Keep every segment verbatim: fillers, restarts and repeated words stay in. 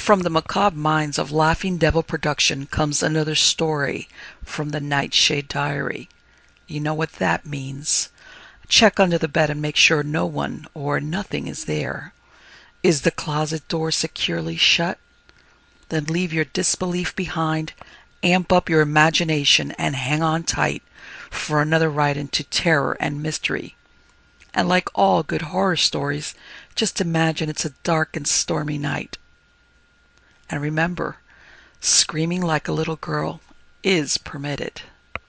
From the macabre minds of Laughing Devil Production comes another story from the Nightshade Diary. You know what that means. Check under the bed and make sure no one or nothing is there. Is the closet door securely shut? Then leave your disbelief behind, amp up your imagination, and hang on tight for another ride into terror and mystery. And like all good horror stories, just imagine it's a dark and stormy night. And remember, screaming like a little girl is permitted.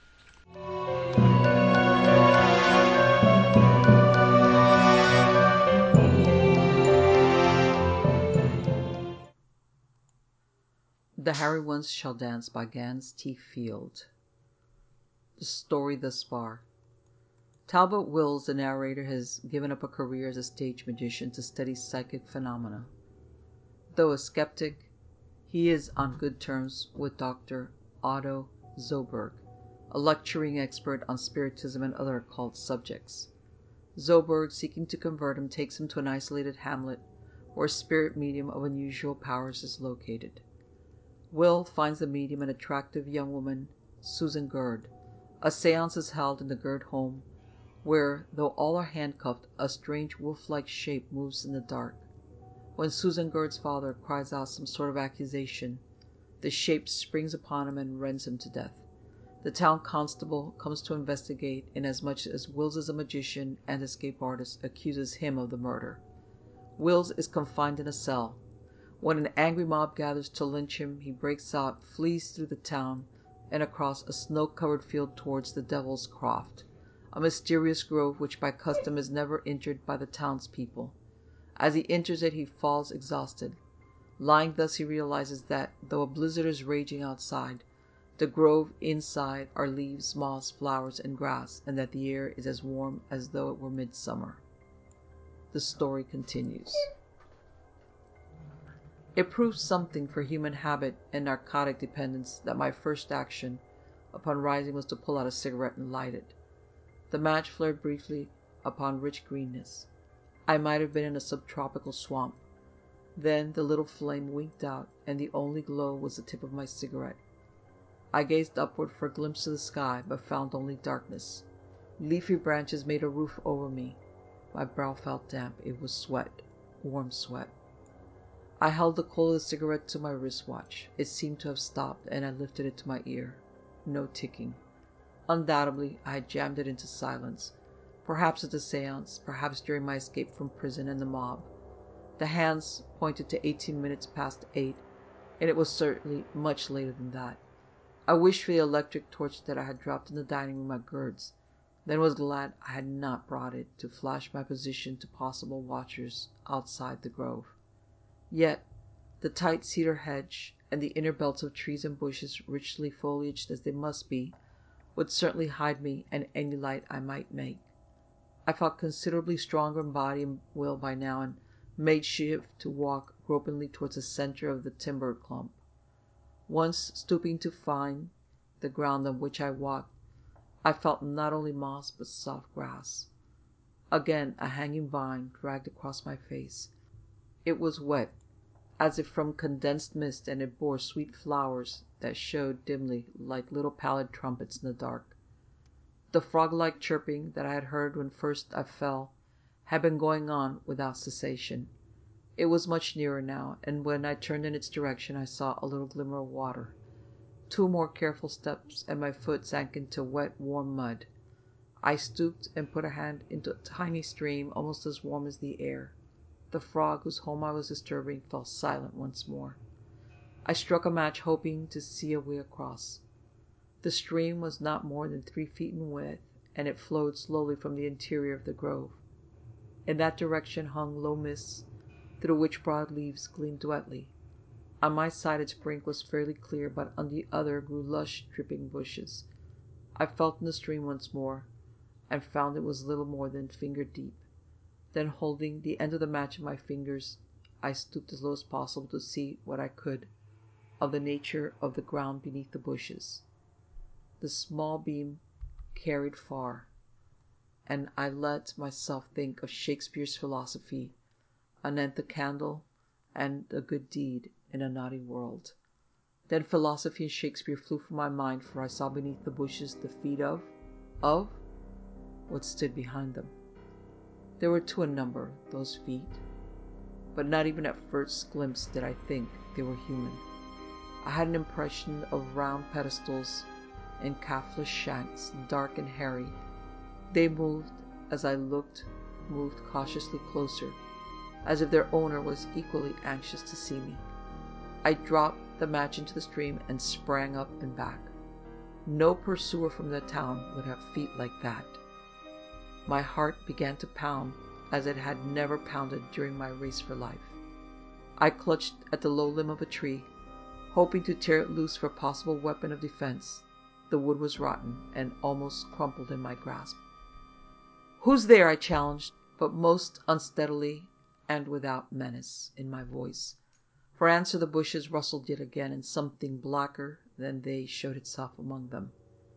The Hairy Ones Shall Dance by Gans T. Field. The story thus far. Talbot Wills, the narrator, has given up a career as a stage magician to study psychic phenomena. Though a skeptic, he is on good terms with Doctor Otto Zoberg, a lecturing expert on spiritism and other occult subjects. Zoberg, seeking to convert him, takes him to an isolated hamlet where a spirit medium of unusual powers is located. Will finds the medium an attractive young woman, Susan Gerd. A seance is held in the Gerd home, where, though all are handcuffed, a strange wolf-like shape moves in the dark. When Susan Gerd's father cries out some sort of accusation, the shape springs upon him and rends him to death. The town constable comes to investigate, inasmuch as Wills is a magician and escape artist, accuses him of the murder. Wills is confined in a cell. When an angry mob gathers to lynch him, he breaks out, flees through the town, and across a snow-covered field towards the Devil's Croft, a mysterious grove which by custom is never entered by the townspeople. As he enters it, he falls exhausted. Lying thus, he realizes that, though a blizzard is raging outside, the grove inside are leaves, moss, flowers, and grass, and that the air is as warm as though it were midsummer. The story continues. It proved something for human habit and narcotic dependence that my first action, upon rising, was to pull out a cigarette and light it. The match flared briefly upon rich greenness. I might have been in a subtropical swamp. Then the little flame winked out, and the only glow was the tip of my cigarette. I gazed upward for a glimpse of the sky, but found only darkness. Leafy branches made a roof over me. My brow felt damp. It was sweat, warm sweat. I held the coal of the cigarette to my wristwatch. It seemed to have stopped, and I lifted it to my ear. No ticking. Undoubtedly, I had jammed it into silence. Perhaps at the seance, perhaps during my escape from prison and the mob. The hands pointed to eighteen minutes past eight, and it was certainly much later than that. I wished for the electric torch that I had dropped in the dining room at Gerd's, then was glad I had not brought it to flash my position to possible watchers outside the grove. Yet the tight cedar hedge and the inner belts of trees and bushes, richly foliaged as they must be, would certainly hide me and any light I might make. I felt considerably stronger in body and will by now, and made shift to walk gropingly towards the center of the timber clump. Once stooping to find the ground on which I walked, I felt not only moss but soft grass. Again a hanging vine dragged across my face. It was wet, as if from condensed mist, and it bore sweet flowers that showed dimly like little pallid trumpets in the dark. The frog-like chirping that I had heard when first I fell had been going on without cessation. It was much nearer now, and when I turned in its direction I saw a little glimmer of water. Two more careful steps, and my foot sank into wet, warm mud. I stooped and put a hand into a tiny stream almost as warm as the air. The frog whose home I was disturbing fell silent once more. I struck a match, hoping to see a way across. The stream was not more than three feet in width, and it flowed slowly from the interior of the grove. In that direction hung low mists, through which broad leaves gleamed wetly. On my side its brink was fairly clear, but on the other grew lush, dripping bushes. I felt in the stream once more, and found it was little more than finger deep. Then, holding the end of the match in my fingers, I stooped as low as possible to see what I could of the nature of the ground beneath the bushes. The small beam carried far, and I let myself think of Shakespeare's philosophy anent the candle and a good deed, in a naughty world. Then philosophy and Shakespeare flew from my mind, for I saw beneath the bushes the feet of, of, what stood behind them. There were two in number, those feet, but not even at first glimpse did I think they were human. I had an impression of round pedestals and calfless shanks, dark and hairy. They moved as I looked, moved cautiously closer, as if their owner was equally anxious to see me. I dropped the match into the stream and sprang up and back. No pursuer from the town would have feet like that. My heart began to pound as it had never pounded during my race for life. I clutched at the low limb of a tree, hoping to tear it loose for a possible weapon of defense. The wood was rotten and almost crumpled in my grasp. "Who's there?" I challenged, but most unsteadily and without menace in my voice. For answer the bushes rustled yet again, and something blacker than they showed itself among them.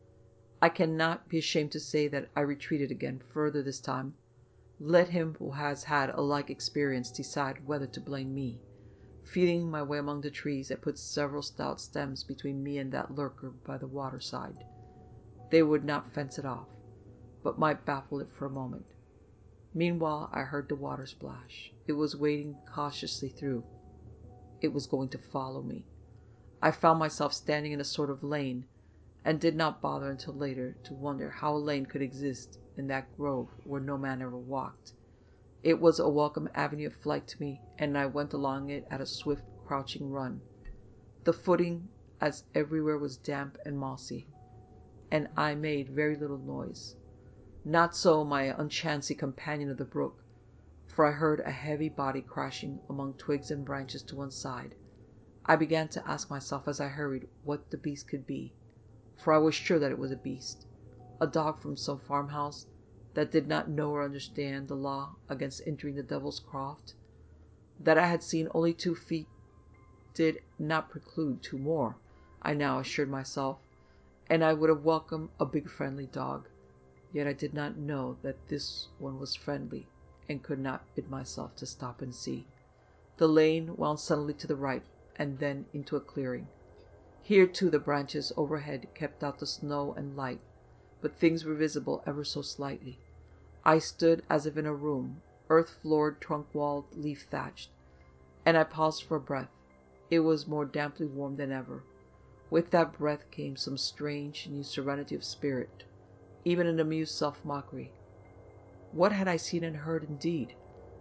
I cannot be ashamed to say that I retreated again, further this time. Let him who has had a like experience decide whether to blame me. Feeling my way among the trees, I put several stout stems between me and that lurker by the waterside. They would not fence it off, but might baffle it for a moment. Meanwhile, I heard the water splash. It was wading cautiously through. It was going to follow me. I found myself standing in a sort of lane, and did not bother until later to wonder how a lane could exist in that grove where no man ever walked. It was a welcome avenue of flight to me, and I went along it at a swift, crouching run. The footing, as everywhere, was damp and mossy, and I made very little noise. Not so my unchancy companion of the brook, for I heard a heavy body crashing among twigs and branches to one side. I began to ask myself as I hurried what the beast could be, for I was sure that it was a beast, a dog from some farmhouse that did not know or understand the law against entering the devil's croft. That I had seen only two feet did not preclude two more, I now assured myself, and I would have welcomed a big friendly dog. Yet I did not know that this one was friendly, and could not bid myself to stop and see. The lane wound suddenly to the right, and then into a clearing. Here, too, the branches overhead kept out the snow and light, but things were visible ever so slightly. I stood as if in a room, earth-floored, trunk-walled, leaf-thatched, and I paused for breath. It was more damply warm than ever. With that breath came some strange, new serenity of spirit, even an amused self-mockery. What had I seen and heard, indeed?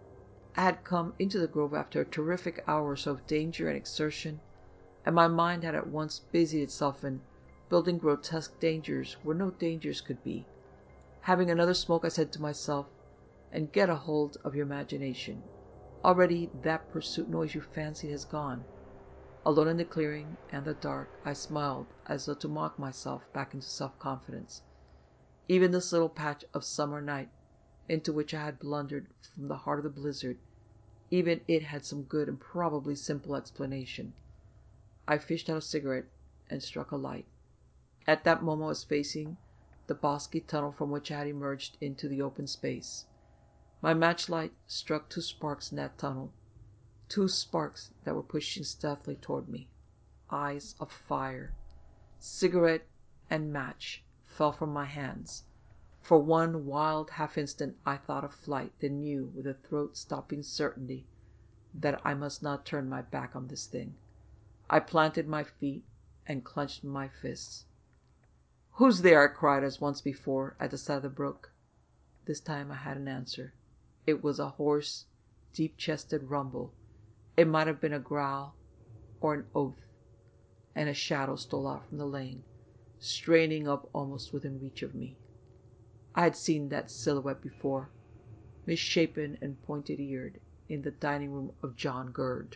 I had come into the grove after a terrific hour or so of danger and exertion, and my mind had at once busied itself in building grotesque dangers where no dangers could be. Having another smoke, I said to myself, "And get a hold of your imagination. Already that pursuit noise you fancied has gone." Alone in the clearing and the dark, I smiled as though to mock myself back into self-confidence. Even this little patch of summer night, into which I had blundered from the heart of the blizzard, even it had some good and probably simple explanation. I fished out a cigarette and struck a light. At that moment I was facing the bosky tunnel from which I had emerged into the open space. My matchlight struck two sparks in that tunnel, two sparks that were pushing stealthily toward me, eyes of fire. Cigarette and match fell from my hands. For one wild half-instant I thought of flight, then knew with a throat-stopping certainty that I must not turn my back on this thing. I planted my feet and clenched my fists. "Who's there?" I cried as once before at the side of the brook. This time I had an answer. It was a hoarse, deep-chested rumble. It might have been a growl or an oath, and a shadow stole out from the lane, straining up almost within reach of me. I had seen that silhouette before, misshapen and pointed-eared, in the dining room of John Gurd.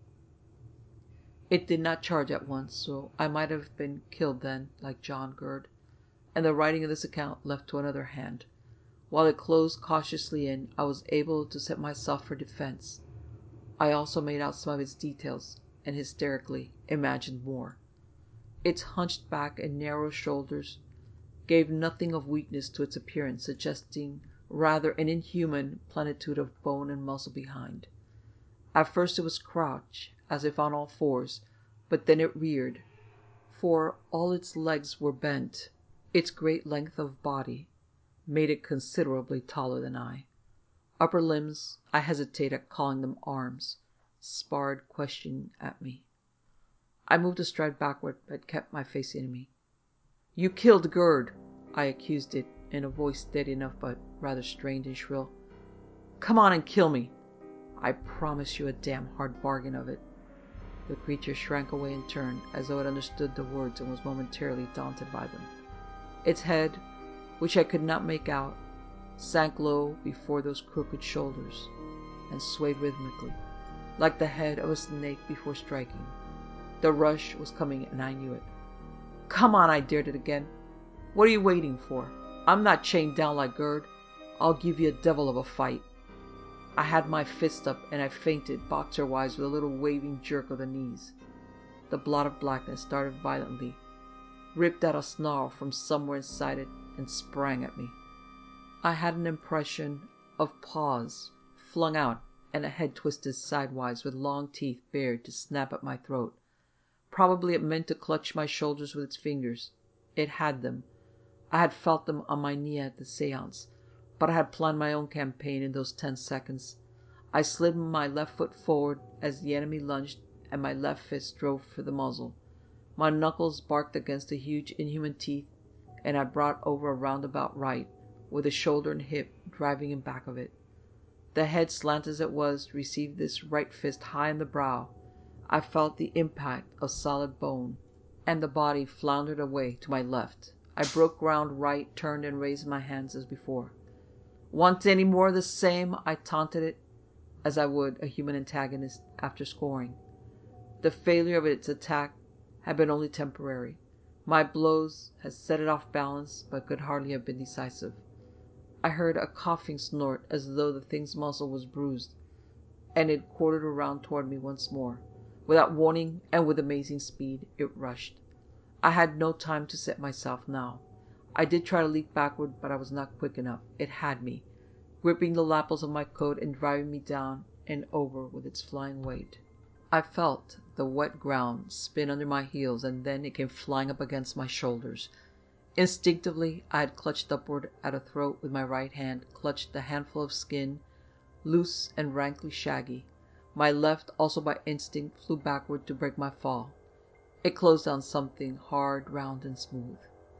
It did not charge at once, so I might have been killed then, like John Gurd, and the writing of this account left to another hand. While it closed cautiously in, I was able to set myself for defense. I also made out some of its details, and hysterically imagined more. Its hunched back and narrow shoulders gave nothing of weakness to its appearance, suggesting rather an inhuman plenitude of bone and muscle behind. At first it was crouched, as if on all fours, but then it reared, for all its legs were bent. Its great length of body made it considerably taller than I. Upper limbs, I hesitate at calling them arms, sparred questioning at me. I moved a stride backward, but kept my face enemy. "You killed Gerd," I accused it, in a voice steady enough but rather strained and shrill. "Come on and kill me. I promise you a damn hard bargain of it." The creature shrank away and turned, as though it understood the words and was momentarily daunted by them. Its head, which I could not make out, sank low before those crooked shoulders, and swayed rhythmically, like the head of a snake before striking. The rush was coming, and I knew it. "Come on," I dared it again. "What are you waiting for? I'm not chained down like Gerd. I'll give you a devil of a fight." I had my fist up, and I feinted, boxer-wise, with a little waving jerk of the knees. The blot of blackness started violently, ripped out a snarl from somewhere inside it, and sprang at me. I had an impression of paws flung out and a head twisted sidewise with long teeth bared to snap at my throat. Probably it meant to clutch my shoulders with its fingers. It had them. I had felt them on my knee at the seance, but I had planned my own campaign in those ten seconds. I slid my left foot forward as the enemy lunged, and my left fist drove for the muzzle. My knuckles barked against the huge inhuman teeth, and I brought over a roundabout right, with the shoulder and hip driving in back of it. The head, slant as it was, received this right fist high in the brow. I felt the impact of solid bone, and the body floundered away to my left. I broke ground right, turned, and raised my hands as before. "Want any more of the same?" I taunted it, as I would a human antagonist after scoring. The failure of its attack had been only temporary. My blows had set it off balance, but could hardly have been decisive. I heard a coughing snort, as though the thing's muzzle was bruised, and it quartered around toward me once more. Without warning, and with amazing speed, it rushed. I had no time to set myself now. I did try to leap backward, but I was not quick enough. It had me, gripping the lapels of my coat and driving me down and over with its flying weight. I felt the wet ground spin under my heels, and then it came flying up against my shoulders. Instinctively, I had clutched upward at a throat with my right hand, clutched the handful of skin, loose and rankly shaggy. My left, also by instinct, flew backward to break my fall. It closed on something hard, round, and smooth.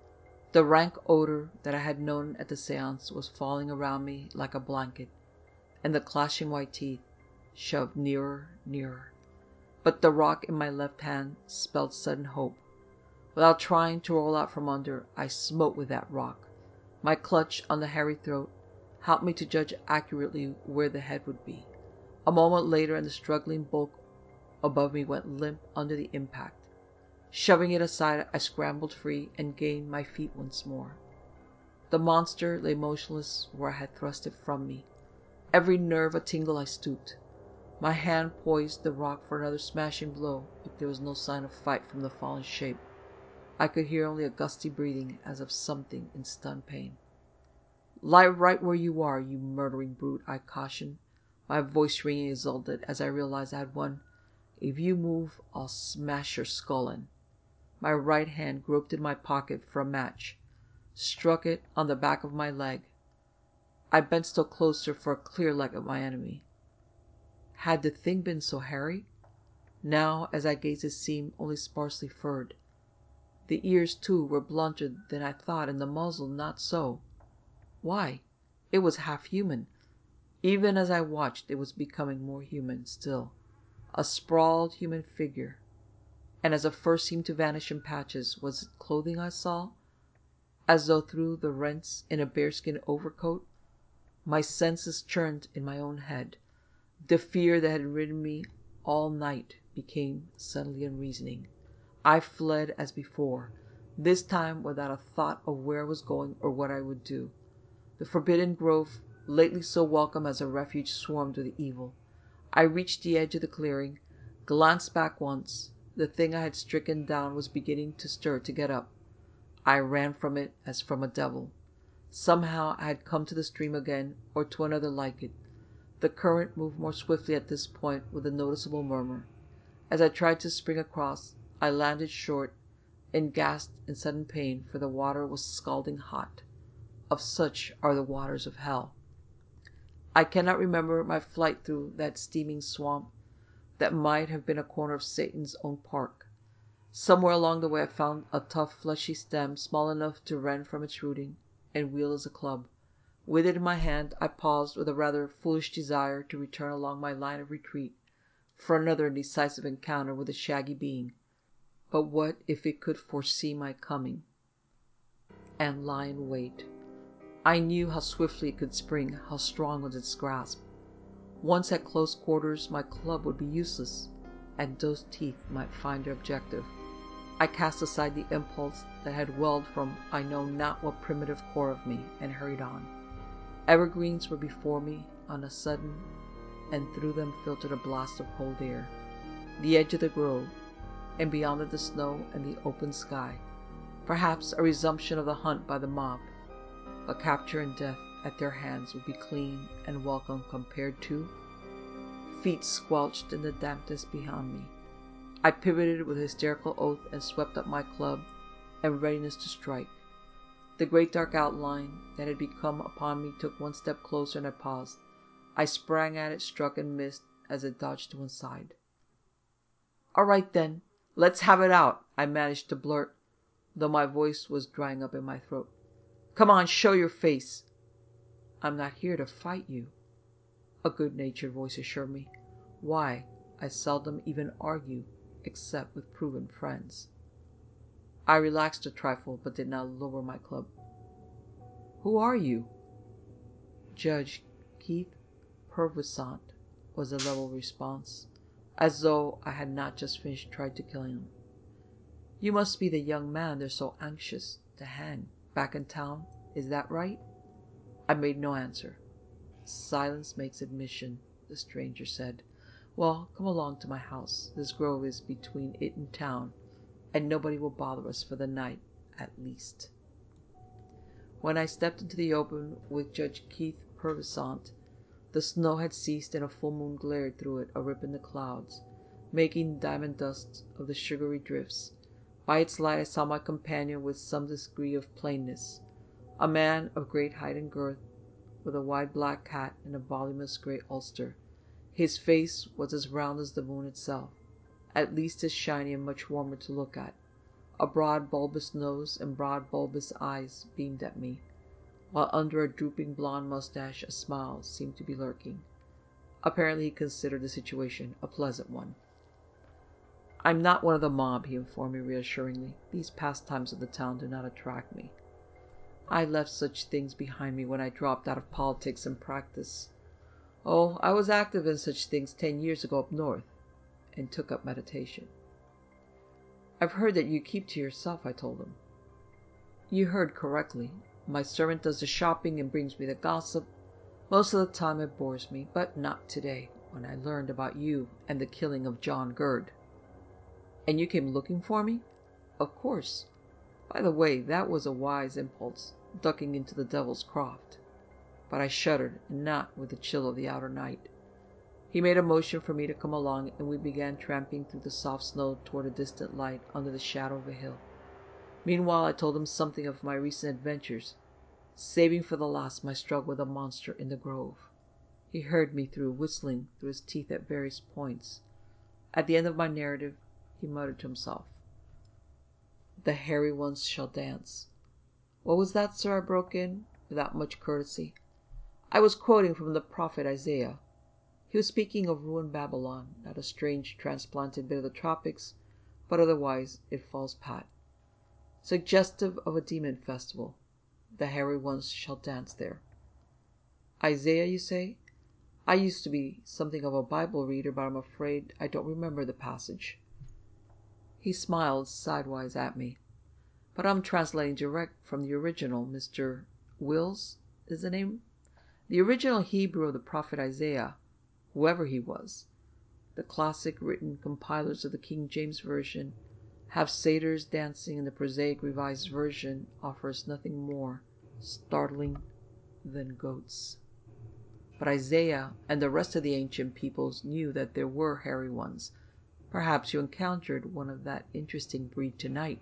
The rank odor that I had known at the seance was falling around me like a blanket, and the clashing white teeth shoved nearer, nearer. But the rock in my left hand spelled sudden hope. Without trying to roll out from under, I smote with that rock. My clutch on the hairy throat helped me to judge accurately where the head would be. A moment later, and the struggling bulk above me went limp under the impact. Shoving it aside, I scrambled free and gained my feet once more. The monster lay motionless where I had thrust it from me. Every nerve a-tingle, I stooped. My hand poised the rock for another smashing blow, but there was no sign of fight from the fallen shape. I could hear only a gusty breathing as of something in stunned pain. "Lie right where you are, you murdering brute," I cautioned, my voice ringing exultant as I realized I had won. "If you move, I'll smash your skull in." My right hand groped in my pocket for a match, struck it on the back of my leg. I bent still closer for a clear look at my enemy. Had the thing been so hairy? Now, as I gazed, it seemed only sparsely furred. The ears, too, were blunter than I thought, and the muzzle not so. Why? It was half human. Even as I watched, it was becoming more human still. A sprawled human figure. And as it first seemed to vanish in patches, was it clothing I saw, as though through the rents in a bearskin overcoat? My senses churned in my own head. The fear that had ridden me all night became suddenly unreasoning. I fled as before, this time without a thought of where I was going or what I would do. The forbidden grove, lately so welcome as a refuge, swarmed with evil. I reached the edge of the clearing, glanced back once. The thing I had stricken down was beginning to stir to get up. I ran from it as from a devil. Somehow I had come to the stream again, or to another like it. The current moved more swiftly at this point with a noticeable murmur. As I tried to spring across, I landed short and gasped in sudden pain, for the water was scalding hot. Of such are the waters of hell. I cannot remember my flight through that steaming swamp that might have been a corner of Satan's own park. Somewhere along the way I found a tough, fleshy stem, small enough to rend from its rooting and wield as a club. With it in my hand, I paused with a rather foolish desire to return along my line of retreat for another and decisive encounter with the shaggy being. But what if it could foresee my coming and lie in wait? I knew how swiftly it could spring, how strong was its grasp. Once at close quarters, my club would be useless, and those teeth might find their objective. I cast aside the impulse that had welled from I know not what primitive core of me, and hurried on. Evergreens were before me on a sudden, and through them filtered a blast of cold air. The edge of the grove, and beyond it the snow and the open sky. Perhaps a resumption of the hunt by the mob, but capture and death at their hands would be clean and welcome compared to... Feet squelched in the dampness behind me. I pivoted with a hysterical oath and swept up my club in readiness to strike. The great dark outline that had become upon me took one step closer, and I paused. I sprang at it, struck and missed as it dodged to one side. "All right then, let's have it out," I managed to blurt, though my voice was drying up in my throat. "Come on, show your face." "I'm not here to fight you," a good-natured voice assured me. "Why, I seldom even argue, except with proven friends." I relaxed a trifle, but did not lower my club. "Who are you?" "Judge Keith Purvisant," was the level response, as though I had not just finished trying to kill him. "You must be the young man they're so anxious to hang back in town, is that right?" I made no answer. "Silence makes admission," the stranger said. "Well, come along to my house. This grove is between it and town, and nobody will bother us for the night, at least." When I stepped into the open with Judge Keith Purvisant, the snow had ceased and a full moon glared through it, a rip in the clouds, making diamond dust of the sugary drifts. By its light I saw my companion with some degree of plainness, a man of great height and girth, with a wide black hat and a voluminous gray ulster. His face was as round as the moon itself, at least as shiny and much warmer to look at. A broad bulbous nose and broad bulbous eyes beamed at me, while under a drooping blonde mustache a smile seemed to be lurking. Apparently he considered the situation a pleasant one. "I'm not one of the mob," he informed me reassuringly. "These pastimes of the town do not attract me. I left such things behind me when I dropped out of politics and practice. Oh, I was active in such things ten years ago up north, and took up meditation." "I've heard that you keep to yourself," I told him. "You heard correctly. My servant does the shopping and brings me the gossip. Most of the time it bores me, but not today, when I learned about you and the killing of John Gurd." "And you came looking for me?" "Of course. By the way, that was a wise impulse, ducking into the Devil's Croft." But I shuddered, and not with the chill of the outer night. He made a motion for me to come along, and we began tramping through the soft snow toward a distant light under the shadow of a hill. Meanwhile I told him something of my recent adventures, saving for the last my struggle with a monster in the grove. He heard me through, whistling through his teeth at various points. At the end of my narrative, he muttered to himself, "The hairy ones shall dance." "What was that, sir?" I broke in, without much courtesy. "I was quoting from the prophet Isaiah. He was speaking of ruined Babylon, not a strange transplanted bit of the tropics, but otherwise it falls pat. Suggestive of a demon festival. The hairy ones shall dance there." "Isaiah, you say? I used to be something of a Bible reader, but I'm afraid I don't remember the passage." He smiled sidewise at me. "But I'm translating direct from the original. Mister Wills is the name? The original Hebrew of the prophet Isaiah, whoever he was. The classic written compilers of the King James Version have satyrs dancing, and the prosaic Revised Version offers nothing more startling than goats." but Isaiah and the rest of the ancient peoples knew that there were hairy ones. Perhaps you encountered one of that interesting breed tonight."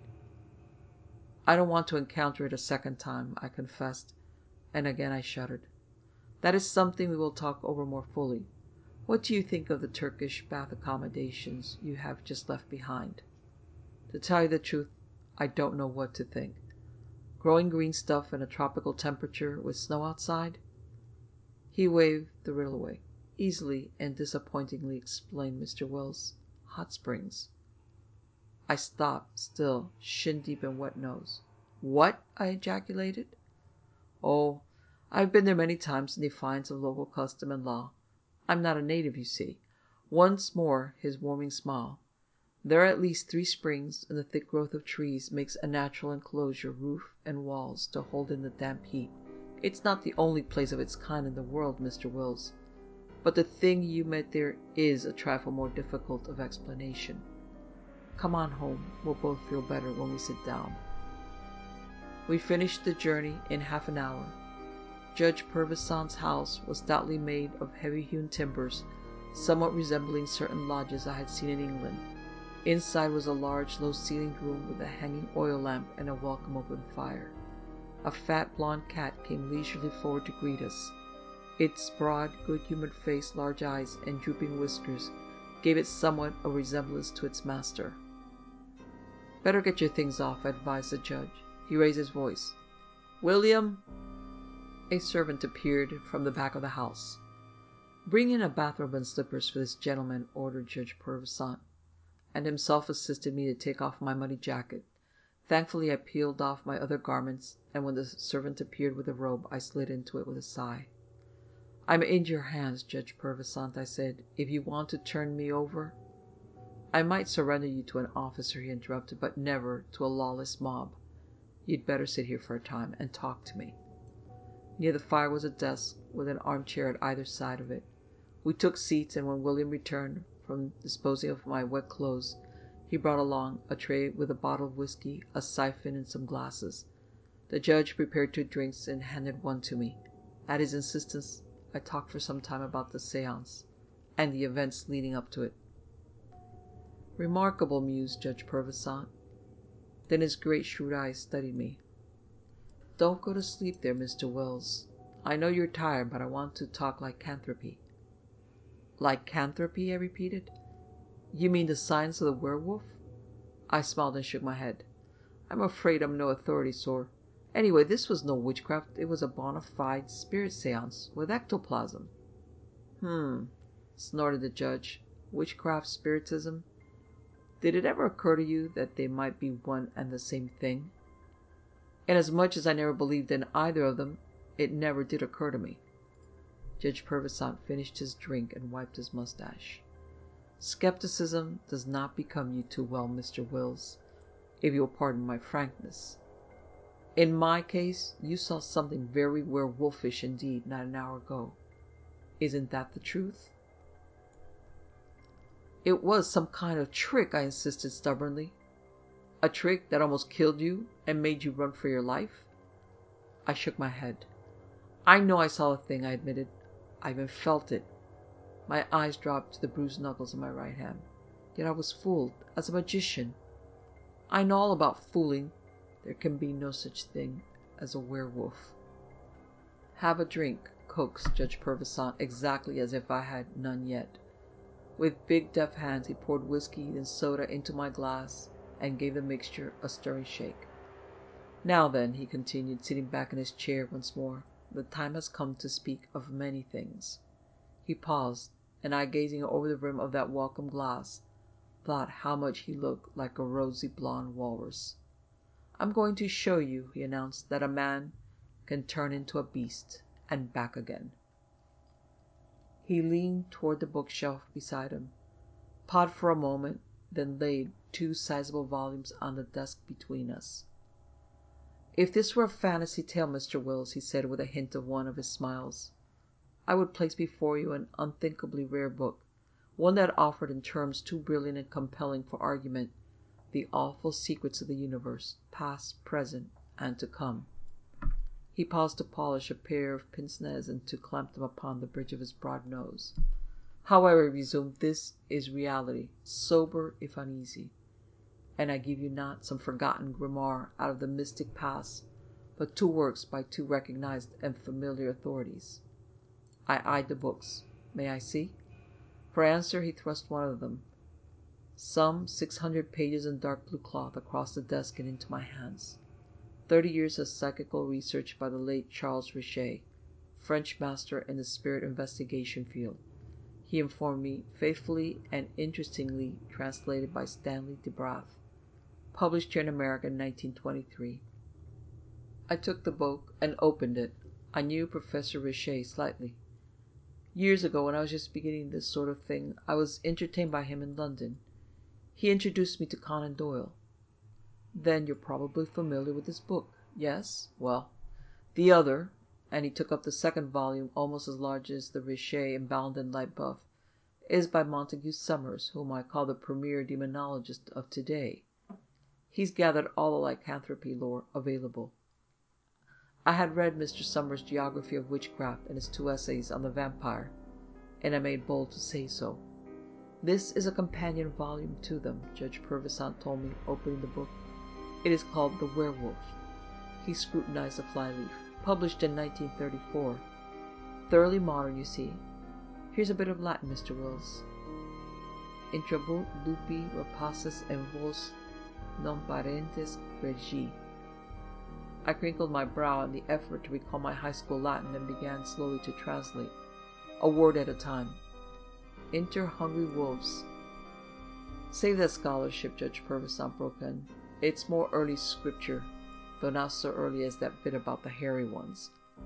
"I don't want to encounter it a second time," I confessed, and again I shuddered. "That is something we will talk over more fully. What do you think of the Turkish bath accommodations you have just left behind?" "To tell you the truth, I don't know what to think. Growing green stuff in a tropical temperature with snow outside?" He waved the riddle away. "Easily and disappointingly explained, Mister Wills. Hot springs." I stopped, still shin deep in wet nose. "What?" I ejaculated. "Oh, I've been there many times in defiance of local custom and law. I'm not a native, you see." Once more his warming smile. "There are at least three springs, and the thick growth of trees makes a natural enclosure, roof and walls, to hold in the damp heat. It's not the only place of its kind in the world, Mister Wills, but the thing you met there is a trifle more difficult of explanation. Come on home, we'll both feel better when we sit down." We finished the journey in half an hour. Judge Purvisant's house was stoutly made of heavy-hewn timbers, somewhat resembling certain lodges I had seen in England. Inside was a large, low-ceilinged room with a hanging oil lamp and a welcome open fire. A fat blonde cat came leisurely forward to greet us. Its broad, good-humored face, large eyes, and drooping whiskers gave it somewhat a resemblance to its master. "Better get your things off," advised the judge. He raised his voice. "William!" A servant appeared from the back of the house. "Bring in a bathrobe and slippers for this gentleman," ordered Judge Purvisant, and himself assisted me to take off my muddy jacket. Thankfully I peeled off my other garments, and when the servant appeared with a robe, I slid into it with a sigh. "I'm in your hands, Judge Purvisant," I said. "If you want to turn me over—" "I might surrender you to an officer," he interrupted, "but never to a lawless mob. You'd better sit here for a time and talk to me." Near the fire was a desk, with an armchair at either side of it. We took seats, and when William returned from disposing of my wet clothes, he brought along a tray with a bottle of whiskey, a siphon, and some glasses. The judge prepared two drinks and handed one to me. At his insistence, I talked for some time about the séance and the events leading up to it. "Remarkable," mused Judge Purvisant. Then his great shrewd eyes studied me. "Don't go to sleep there, Mister Wills. I know you're tired, but I want to talk lycanthropy." "Lycanthropy?" I repeated. "You mean the science of the werewolf?" I smiled and shook my head. "I'm afraid I'm no authority, sir. Anyway, this was no witchcraft. It was a bona fide spirit séance with ectoplasm." "Hmm," snorted the judge. "Witchcraft, spiritism. Did it ever occur to you that they might be one and the same thing?" Inasmuch as I never believed in either of them, it never did occur to me. Judge Purvisant finished his drink and wiped his mustache. "Skepticism does not become you too well, Mister Wills, if you'll pardon my frankness. In my case, you saw something very werewolfish indeed not an hour ago. Isn't that the truth?" "It was some kind of trick," I insisted stubbornly. "A trick that almost killed you and made you run for your life?" I shook my head. "I know I saw a thing," I admitted. "I even felt it." My eyes dropped to the bruised knuckles of my right hand. Yet I was fooled, as a magician. I know all about fooling. There can be no such thing as a werewolf. "Have a drink," coaxed Judge Purvisant, exactly as if I had none yet. With big deft hands he poured whiskey and soda into my glass and gave the mixture a stirring shake. "Now then," he continued, sitting back in his chair once more, "the time has come to speak of many things." He paused, and I, gazing over the rim of that welcome glass, thought how much he looked like a rosy blonde walrus. "I'm going to show you," he announced, "that a man can turn into a beast and back again." He leaned toward the bookshelf beside him, paused for a moment, then laid two sizable volumes on the desk between us. "If this were a fantasy tale, Mister Wills," he said with a hint of one of his smiles, "I would place before you an unthinkably rare book, one that offered in terms too brilliant and compelling for argument the awful secrets of the universe, past, present, and to come." He paused to polish a pair of pince-nez and to clamp them upon the bridge of his broad nose. However, he resumed, this is reality, sober if uneasy. And I give you not some forgotten grimoire out of the mystic past, but two works by two recognized and familiar authorities. I eyed the books. May I see? For answer, he thrust one of them, some six hundred pages in dark blue cloth, across the desk and into my hands. Thirty years of psychical research by the late Charles Richet, French master in the spirit investigation field. He informed me, faithfully and interestingly translated by Stanley DeBrath. Published here in America in nineteen twenty-three. I took the book and opened it. I knew Professor Richet slightly. Years ago, when I was just beginning this sort of thing, I was entertained by him in London. He introduced me to Conan Doyle. Then you're probably familiar with his book, yes? Well, the other, and he took up the second volume, almost as large as the Richet and bound in light buff, is by Montague Summers, whom I call the premier demonologist of today. He's gathered all the lycanthropy lore available. I had read Mister Summers' Geography of Witchcraft and his two essays on the vampire, and I made bold to say so. This is a companion volume to them, Judge Purvisant told me, opening the book. It is called The Werewolf. He scrutinized the flyleaf. Published in nineteen thirty-four. Thoroughly modern, you see. Here's a bit of Latin, Mister Wills. Intrabunt lupi rapaces en vos non parentes regi. I crinkled my brow in the effort to recall my high school Latin and began slowly to translate, a word at a time. Enter hungry wolves. Save that scholarship, Judge Purvisant broke in. It's more early scripture, though not so early as that bit about the hairy ones.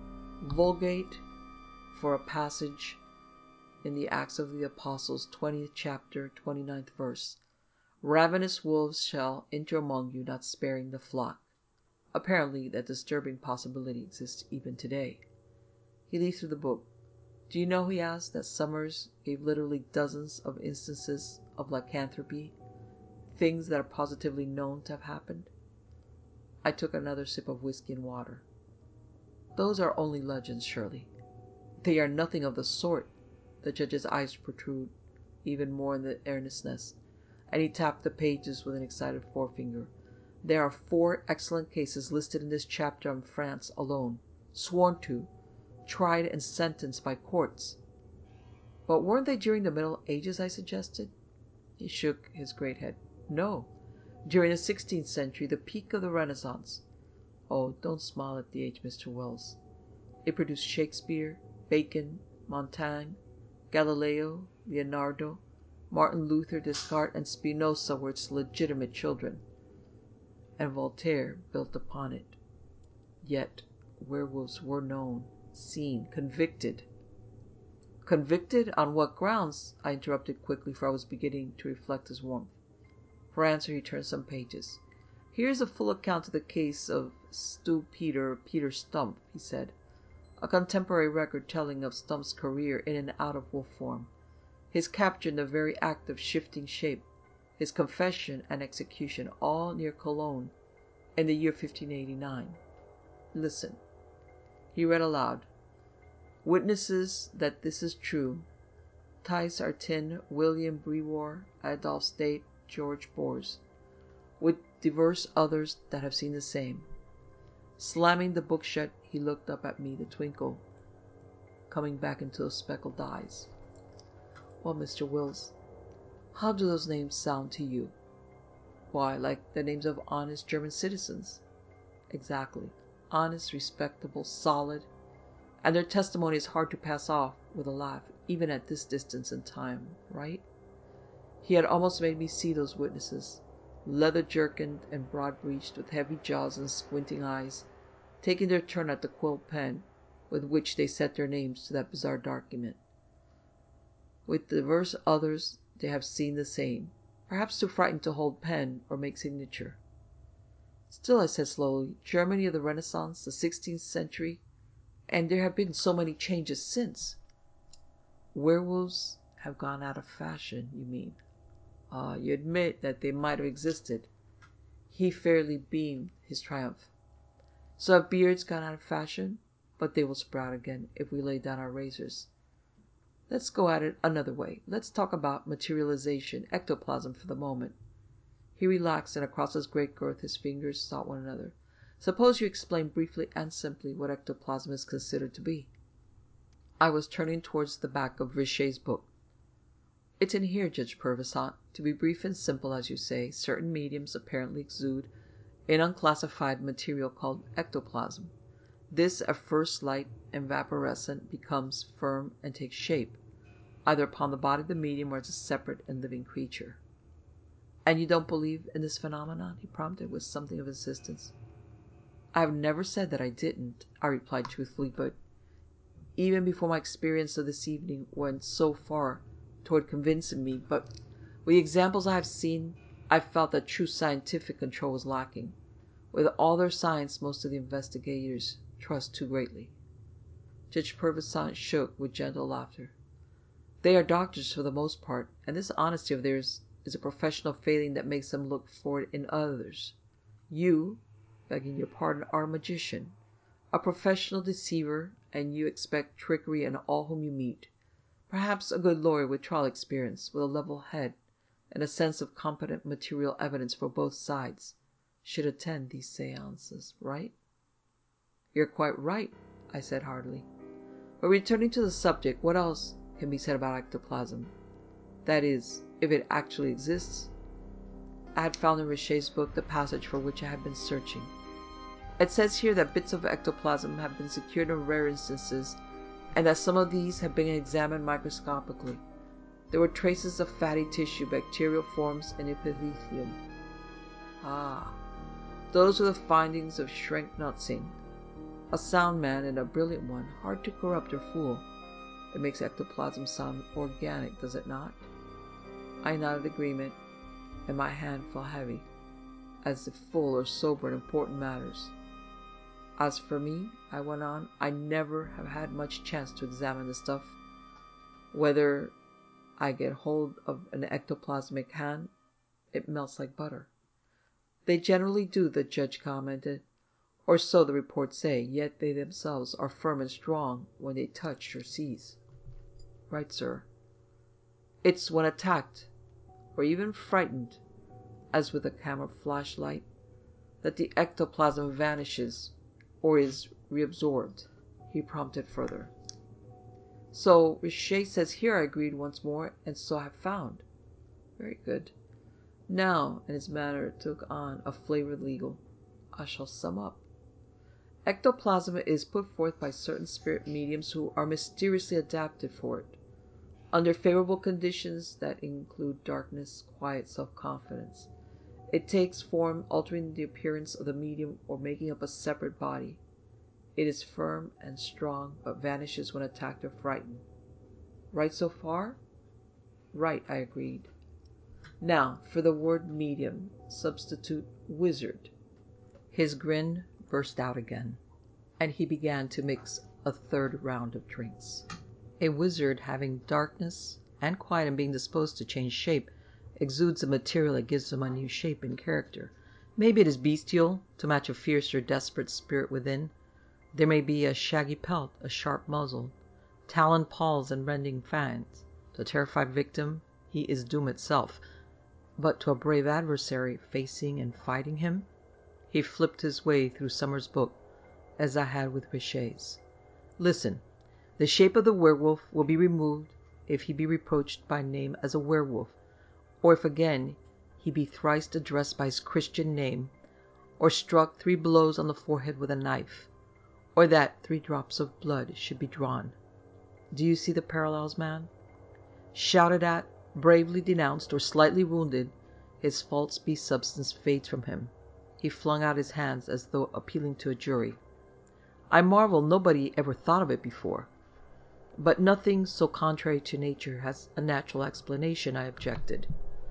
Vulgate for a passage in the Acts of the Apostles, twentieth chapter, twenty-ninth verse. Ravenous wolves shall enter among you, not sparing the flock. Apparently, that disturbing possibility exists even today. He leafed through the book. Do you know, he asked, that Summers gave literally dozens of instances of lycanthropy, things that are positively known to have happened? I took another sip of whiskey and water. Those are only legends, Shirley. They are nothing of the sort. The judge's eyes protrude even more in the earnestness, and he tapped the pages with an excited forefinger. There are four excellent cases listed in this chapter on France alone, sworn to, tried and sentenced by courts. But weren't they during the Middle Ages, I suggested? He shook his great head. No, during the sixteenth century, the peak of the Renaissance. Oh, don't smile at the age, Mister Wells. It produced Shakespeare, Bacon, Montaigne, Galileo, Leonardo, Martin Luther, Descartes, and Spinoza were its legitimate children, and Voltaire built upon it. Yet werewolves were known, seen, convicted. Convicted? On what grounds? I interrupted quickly, for I was beginning to reflect his warmth. For answer, he turned some pages. Here's a full account of the case of Stu Peter, Peter Stump, he said. A contemporary record telling of Stump's career in and out of wolf form, his capture in the very act of shifting shape, his confession and execution, all near Cologne, in the year fifteen eighty-nine. Listen. He read aloud. Witnesses that this is true. Thijs Artin, William Brewoor, Adolf State, George Bors, with divers others that have seen the same. Slamming the book shut, he looked up at me, the twinkle coming back into those speckled eyes. Well, Mister Wills, how do those names sound to you? Why, like the names of honest German citizens. Exactly. Honest, respectable, solid. And their testimony is hard to pass off with a laugh, even at this distance in time, right? He had almost made me see those witnesses, leather-jerkined and broad-breeched, with heavy jaws and squinting eyes, taking their turn at the quill pen with which they set their names to that bizarre document. With divers others they have seen the same, perhaps too frightened to hold pen or make signature. Still, I said slowly, Germany of the Renaissance, the sixteenth century, and there have been so many changes since. Werewolves have gone out of fashion, you mean? Ah, uh, you admit that they might have existed. He fairly beamed his triumph. So have beards gone out of fashion? But they will sprout again if we lay down our razors. Let's go at it another way. Let's talk about materialization, ectoplasm for the moment." He relaxed, and across his great girth his fingers sought one another. "Suppose you explain briefly and simply what ectoplasm is considered to be." I was turning towards the back of Richet's book. "It's in here, Judge Purvisant. To be brief and simple, as you say, certain mediums apparently exude an unclassified material called ectoplasm. This, at first light and vaporescent, becomes firm and takes shape, either upon the body of the medium or as a separate and living creature." "And you don't believe in this phenomenon?" he prompted, with something of insistence. "I have never said that I didn't," I replied truthfully, "but even before my experience of this evening went so far toward convincing me, but with the examples I have seen, I felt that true scientific control was lacking. With all their science, most of the investigators trust too greatly." Judge Purvisant shook with gentle laughter. "They are doctors for the most part, and this honesty of theirs is a professional failing that makes them look for it in others. You, begging your pardon, are a magician, a professional deceiver, and you expect trickery in all whom you meet. Perhaps a good lawyer with trial experience, with a level head, and a sense of competent material evidence for both sides, should attend these séances, right?" "You're quite right," I said heartily. "But returning to the subject, what else can be said about ectoplasm? That is, if it actually exists." I had found in Richet's book the passage for which I had been searching. "It says here that bits of ectoplasm have been secured in rare instances, and that some of these have been examined microscopically. There were traces of fatty tissue, bacterial forms, and epithelium." "Ah, those were the findings of Schrenck-Notzing. A sound man and a brilliant one, hard to corrupt or fool. It makes ectoplasm sound organic, does it not?" I nodded agreement, and my hand fell heavy, as if full or sober in important matters. "As for me," I went on, "I never have had much chance to examine the stuff. Whether I get hold of an ectoplasmic hand, it melts like butter." "They generally do," the judge commented, "or so the reports say, yet they themselves are firm and strong when they touch or seize." "Right, sir." "It's when attacked, or even frightened, as with a camera flashlight, that the ectoplasm vanishes or is reabsorbed," he prompted further. "So Richet says here," I agreed once more, "and so I have found." "Very good. Now," and his manner took on a flavor legal, "I shall sum up. Ectoplasm is put forth by certain spirit mediums who are mysteriously adapted for it, under favorable conditions that include darkness, quiet self-confidence. It takes form, altering the appearance of the medium or making up a separate body. It is firm and strong, but vanishes when attacked or frightened. Right so far?" "Right," I agreed. "Now, for the word medium, substitute wizard." His grin burst out again, and he began to mix a third round of drinks. "A wizard, having darkness and quiet and being disposed to change shape, exudes a material that gives him a new shape and character. Maybe it is bestial, to match a fierce or desperate spirit within. There may be a shaggy pelt, a sharp muzzle, taloned paws and rending fangs. To a terrified victim, he is doom itself. But to a brave adversary, facing and fighting him—" He flipped his way through Summer's book, as I had with Richet's. "Listen. The shape of the werewolf will be removed if he be reproached by name as a werewolf, or if again he be thrice addressed by his Christian name, or struck three blows on the forehead with a knife, or that three drops of blood should be drawn. Do you see the parallels, man? Shouted at, bravely denounced, or slightly wounded, his false beast substance fades from him." He flung out his hands as though appealing to a jury. "I marvel nobody ever thought of it before." "But nothing so contrary to nature has a natural explanation," I objected.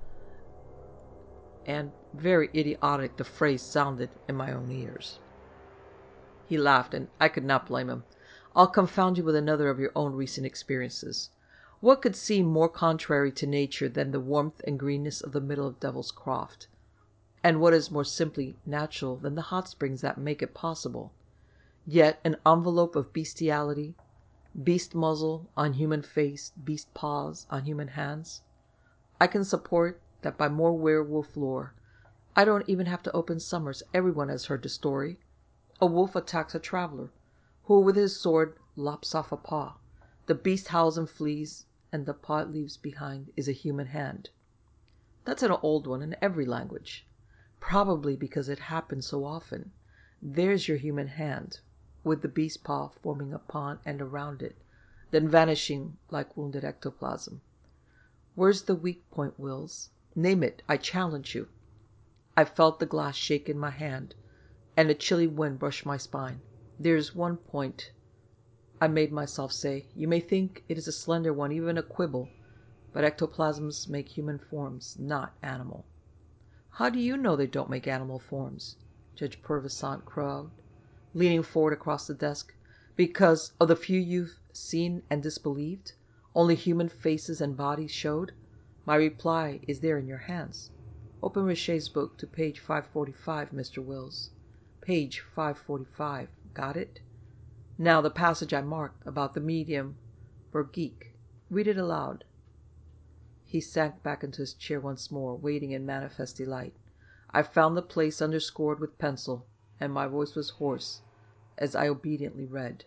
And very idiotic the phrase sounded in my own ears. He laughed, and I could not blame him. "I'll confound you with another of your own recent experiences. What could seem more contrary to nature than the warmth and greenness of the middle of Devil's Croft? And what is more simply natural than the hot springs that make it possible? Yet an envelope of bestiality, beast muzzle on human face, beast paws on human hands. I can support that by more werewolf lore. I don't even have to open Summers. Everyone has heard the story. A wolf attacks a traveler, who with his sword lops off a paw. The beast howls and flees, and the paw it leaves behind is a human hand. That's an old one in every language, probably because it happens so often. There's your human hand, with the beast paw forming upon and around it, then vanishing like wounded ectoplasm. Where's the weak point, Wills? Name it, I challenge you. I felt the glass shake in my hand, and a chilly wind brushed my spine. There's one point, I made myself say. You may think it is a slender one, even a quibble, but ectoplasms make human forms, not animal. How do you know they don't make animal forms? Judge Purvisant crowed, leaning forward across the desk. Because of the few you've seen and disbelieved? Only human faces and bodies showed? My reply is there in your hands. Open Richet's book to page five forty-five, Mister Wills. Page five forty-five. Got it? Now the passage I marked about the medium Bergeek. Read it aloud. He sank back into his chair once more, waiting in manifest delight. I found the place underscored with pencil, and my voice was hoarse as I obediently read.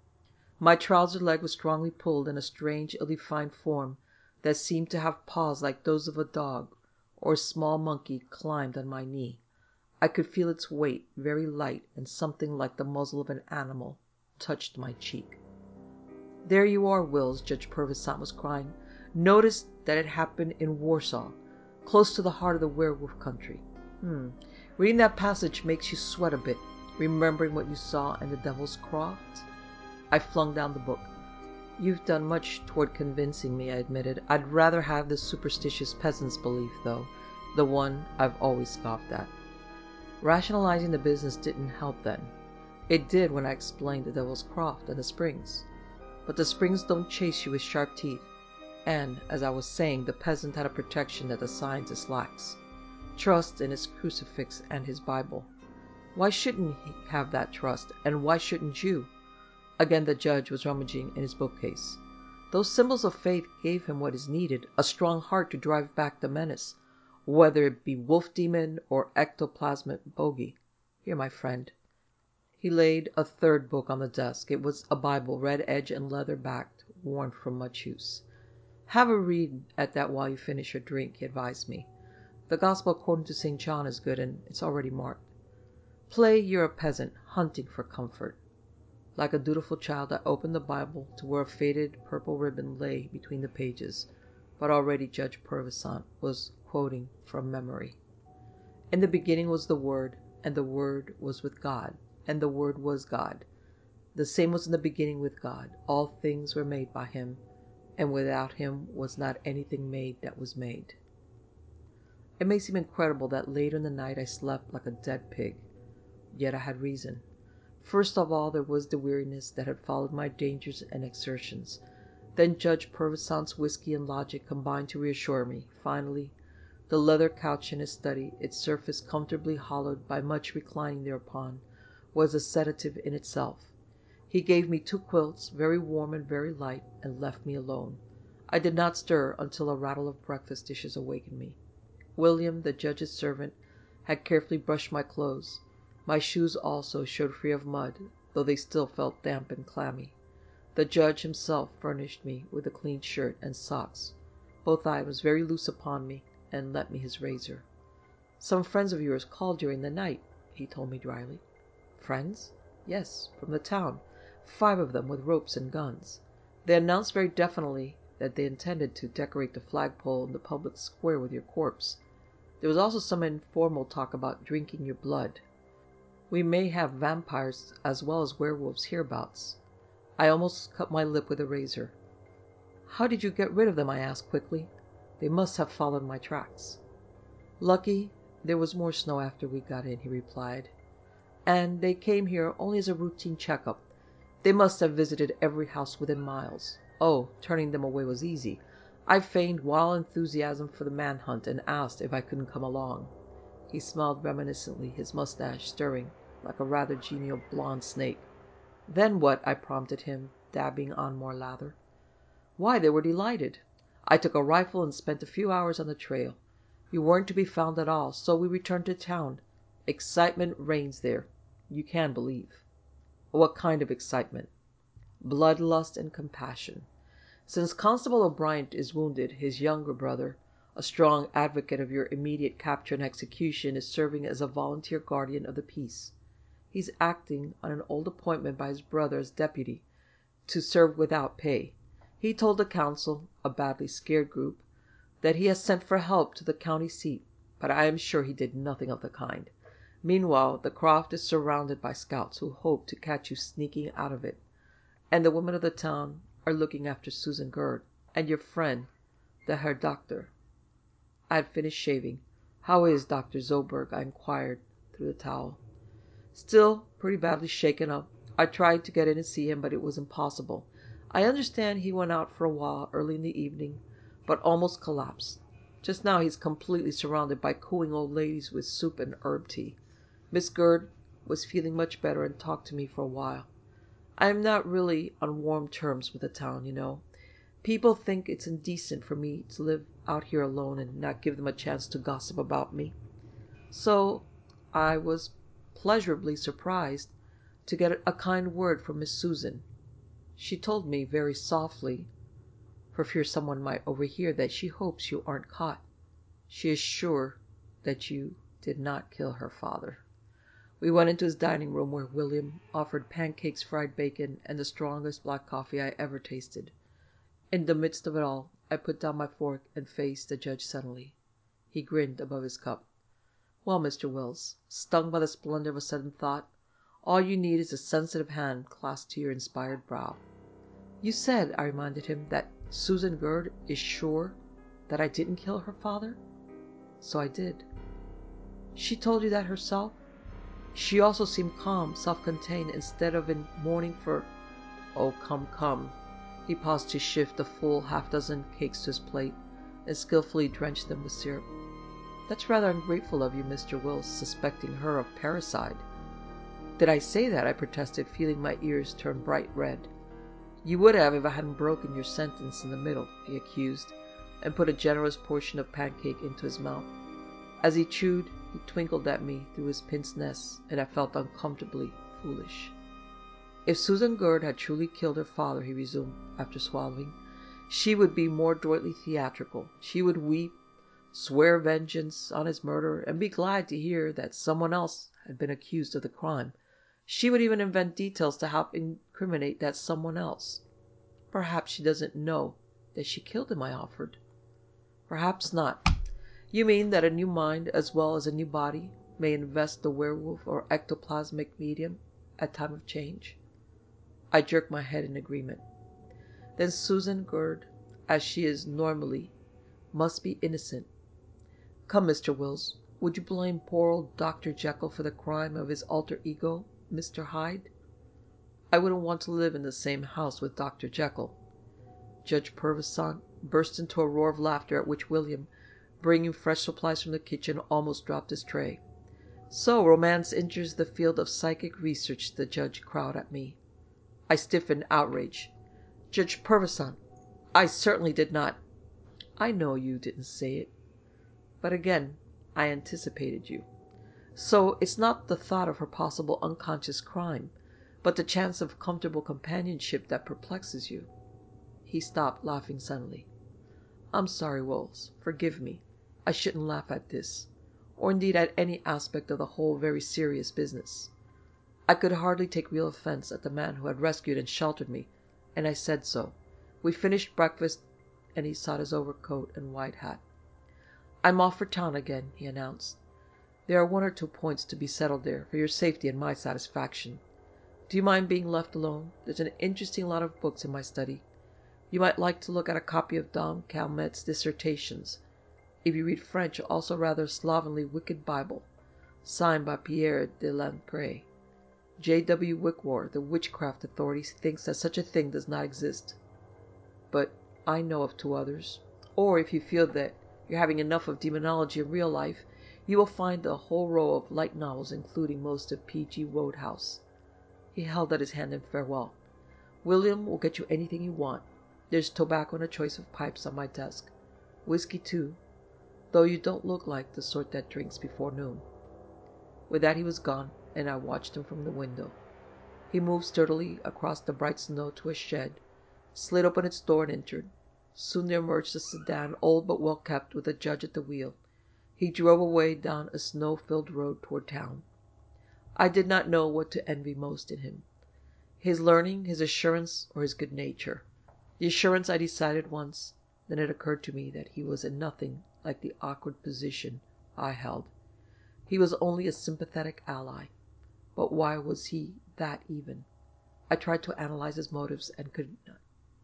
My trouser leg was strongly pulled, and a strange, ill-defined form that seemed to have paws like those of a dog or a small monkey climbed on my knee. I could feel its weight, very light, and something like the muzzle of an animal touched my cheek. There you are, Wills, Judge Purvisant was crying. Notice that it happened in Warsaw, close to the heart of the werewolf country. Hmm. Reading that passage makes you sweat a bit, remembering what you saw in the Devil's Croft. I flung down the book. You've done much toward convincing me, I admitted. I'd rather have the superstitious peasant's belief, though, the one I've always scoffed at. Rationalizing the business didn't help then. It did when I explained the Devil's Croft and the springs. But the springs don't chase you with sharp teeth, and, as I was saying, the peasant had a protection that the scientist lacks. Trust in his crucifix and his Bible. Why shouldn't he have that trust, and why shouldn't you? Again the judge was rummaging in his bookcase. Those symbols of faith gave him what is needed, a strong heart to drive back the menace, whether it be wolf demon or ectoplasmic bogey. Here, my friend. He laid a third book on the desk. It was a Bible, red edge and leather-backed, worn from much use. Have a read at that while you finish your drink, he advised me. The Gospel according to Saint John is good, and it's already marked. Play you're a peasant, hunting for comfort. Like a dutiful child, I opened the Bible to where a faded purple ribbon lay between the pages, but already Judge Purvisant was quoting from memory. In the beginning was the Word, and the Word was with God, and the Word was God. The same was in the beginning with God. All things were made by him, and without him was not anything made that was made. It may seem incredible that later in the night I slept like a dead pig, yet I had reason. First of all, there was the weariness that had followed my dangers and exertions. Then Judge Purvisant's whiskey and logic combined to reassure me. Finally, the leather couch in his study, its surface comfortably hollowed by much reclining thereupon, was a sedative in itself. He gave me two quilts, very warm and very light, and left me alone. I did not stir until a rattle of breakfast dishes awakened me. William, the judge's servant, had carefully brushed my clothes. My shoes also showed free of mud, though they still felt damp and clammy. The judge himself furnished me with a clean shirt and socks, both items very loose upon me, and lent me his razor. Some friends of yours called during the night, he told me dryly. Friends? Yes, from the town. Five of them with ropes and guns. They announced very definitely that they intended to decorate the flagpole in the public square with your corpse. There was also some informal talk about drinking your blood. We may have vampires as well as werewolves hereabouts. I almost cut my lip with a razor. How did you get rid of them? I asked quickly. They must have followed my tracks. Lucky there was more snow after we got in, he replied. And they came here only as a routine checkup. They must have visited every house within miles. Oh, turning them away was easy. I feigned wild enthusiasm for the manhunt and asked if I couldn't come along. He smiled reminiscently, his mustache stirring like a rather genial blonde snake. Then what? I prompted him, dabbing on more lather. Why, they were delighted. I took a rifle and spent a few hours on the trail. You weren't to be found at all, so we returned to town. Excitement reigns there, you can believe. What kind of excitement? Bloodlust and compassion. Since Constable O'Brien is wounded, his younger brother, a strong advocate of your immediate capture and execution, is serving as a volunteer guardian of the peace. He's acting on an old appointment by his brother as deputy, to serve without pay. He told the council, a badly scared group, that he has sent for help to the county seat, but I am sure he did nothing of the kind. Meanwhile, the croft is surrounded by scouts who hope to catch you sneaking out of it, and the women of the town are looking after Susan Gerd and your friend, the Herr Doctor. I had finished shaving. How is Doctor Zoberg? I inquired through the towel. Still pretty badly shaken up. I tried to get in and see him, but it was impossible. I understand he went out for a while early in the evening, but almost collapsed. Just now he's completely surrounded by cooing old ladies with soup and herb tea. Miss Gerd was feeling much better and talked to me for a while. I am not really on warm terms with the town, you know. People think it's indecent for me to live out here alone and not give them a chance to gossip about me. So I was pleasurably surprised to get a kind word from Miss Susan. She told me very softly, for fear someone might overhear, that she hopes you aren't caught. She is sure that you did not kill her father. We went into his dining room, where William offered pancakes, fried bacon, and the strongest black coffee I ever tasted. In the midst of it all, I put down my fork and faced the judge suddenly. He grinned above his cup. Well, Mister Wills, stung by the splendor of a sudden thought, all you need is a sensitive hand clasped to your inspired brow. You said, I reminded him, that Susan Gerd is sure that I didn't kill her father? So I did. She told you that herself? She also seemed calm, self-contained, instead of in mourning for... Oh, come, come. He paused to shift the full half-dozen cakes to his plate and skillfully drenched them with syrup. That's rather ungrateful of you, Mister Wills, suspecting her of parricide. Did I say that? I protested, feeling my ears turn bright red. You would have if I hadn't broken your sentence in the middle, he accused, and put a generous portion of pancake into his mouth. As he chewed, he twinkled at me through his pince-nez, and I felt uncomfortably foolish. If Susan Gerd had truly killed her father, he resumed, after swallowing, she would be more adroitly theatrical. She would weep, swear vengeance on his murderer, and be glad to hear that someone else had been accused of the crime. She would even invent details to help incriminate that someone else. Perhaps she doesn't know that she killed him, I offered. Perhaps not. You mean that a new mind, as well as a new body, may invest the werewolf or ectoplasmic medium at time of change? I jerked my head in agreement. Then Susan Gerd, as she is normally, must be innocent. Come, Mister Wills, would you blame poor old Doctor Jekyll for the crime of his alter ego, Mister Hyde? I wouldn't want to live in the same house with Doctor Jekyll. Judge Purvisant burst into a roar of laughter, at which William, bringing fresh supplies from the kitchen, almost dropped his tray. So romance enters the field of psychic research, the judge crowed at me. I stiffened, outrage. Judge Purvisant, I certainly did not. I know you didn't say it. But again, I anticipated you. So it's not the thought of her possible unconscious crime, but the chance of comfortable companionship that perplexes you. He stopped, laughing suddenly. I'm sorry, Wills. Forgive me. I shouldn't laugh at this, or indeed at any aspect of the whole very serious business. I could hardly take real offense at the man who had rescued and sheltered me, and I said so. We finished breakfast, and he sought his overcoat and wide hat. I'm off for town again, he announced. There are one or two points to be settled there, for your safety and my satisfaction. Do you mind being left alone? There's an interesting lot of books in my study. You might like to look at a copy of Dom Calmette's Dissertations. If you read French, also rather slovenly Wicked Bible, signed by Pierre de Lancret. J. W. Wickwar, the witchcraft authority, thinks that such a thing does not exist. But I know of two others. Or if you feel that you're having enough of demonology in real life, You will find a whole row of light novels, including most of P G Wodehouse. He held out his hand in farewell. William will get you anything you want. There's tobacco and a choice of pipes on my desk. Whiskey, too, though you don't look like the sort that drinks before noon. With that he was gone, and I watched him from the window. He moved sturdily across the bright snow to a shed, slid open its door and entered. Soon there emerged a sedan, old but well kept, with a judge at the wheel. He drove away down a snow-filled road toward town. I did not know what to envy most in him, his learning, his assurance, or his good nature. The assurance I decided once, then it occurred to me that he was in nothing like the awkward position I held. He was only a sympathetic ally. But why was he that even? I tried to analyze his motives and could not.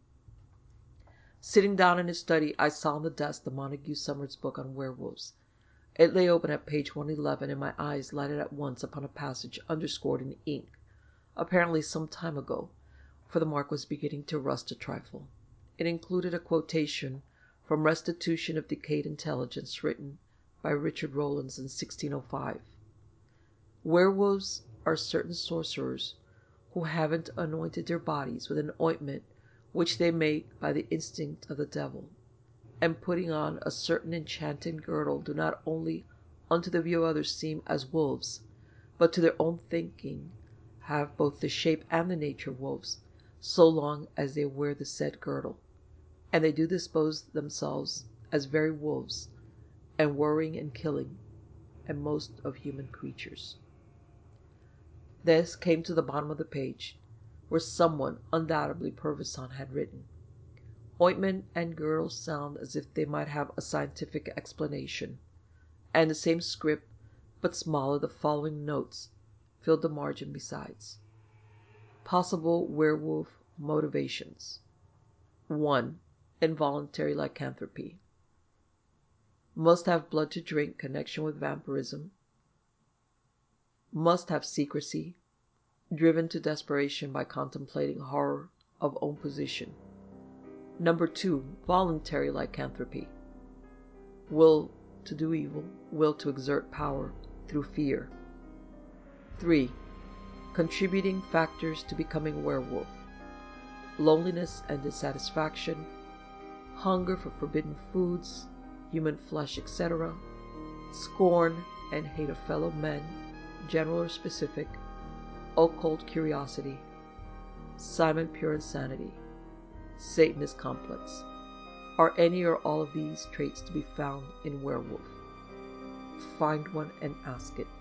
Sitting down in his study, I saw on the desk the Montague Summers book on werewolves. It lay open at page one eleven, and my eyes lighted at once upon a passage underscored in ink, apparently some time ago, for the mark was beginning to rust a trifle. It included a quotation from Restitution of Decayed Intelligence, written by Richard Rowlands in sixteen oh five. Werewolves are certain sorcerers who haven't anointed their bodies with an ointment which they make by the instinct of the devil, and putting on a certain enchanting girdle do not only unto the view of others seem as wolves, but to their own thinking have both the shape and the nature of wolves, so long as they wear the said girdle, and they do dispose themselves as very wolves, and worrying and killing, and most of human creatures. This came to the bottom of the page, where someone, undoubtedly Purvisant, had written, "Ointment and girdle sound as if they might have a scientific explanation," and the same script, but smaller, the following notes filled the margin besides. Possible werewolf motivations. one. Involuntary lycanthropy. Must have blood to drink, connection with vampirism. Must have secrecy, driven to desperation by contemplating horror of own position. Number two, voluntary lycanthropy. Will to do evil, will to exert power through fear. Three, contributing factors to becoming werewolf. Loneliness and dissatisfaction, hunger for forbidden foods, human flesh, et cetera, scorn and hate of fellow men, general or specific, occult curiosity, Simon pure insanity, Satanist complex. Are any or all of these traits to be found in werewolf? Find one and ask it.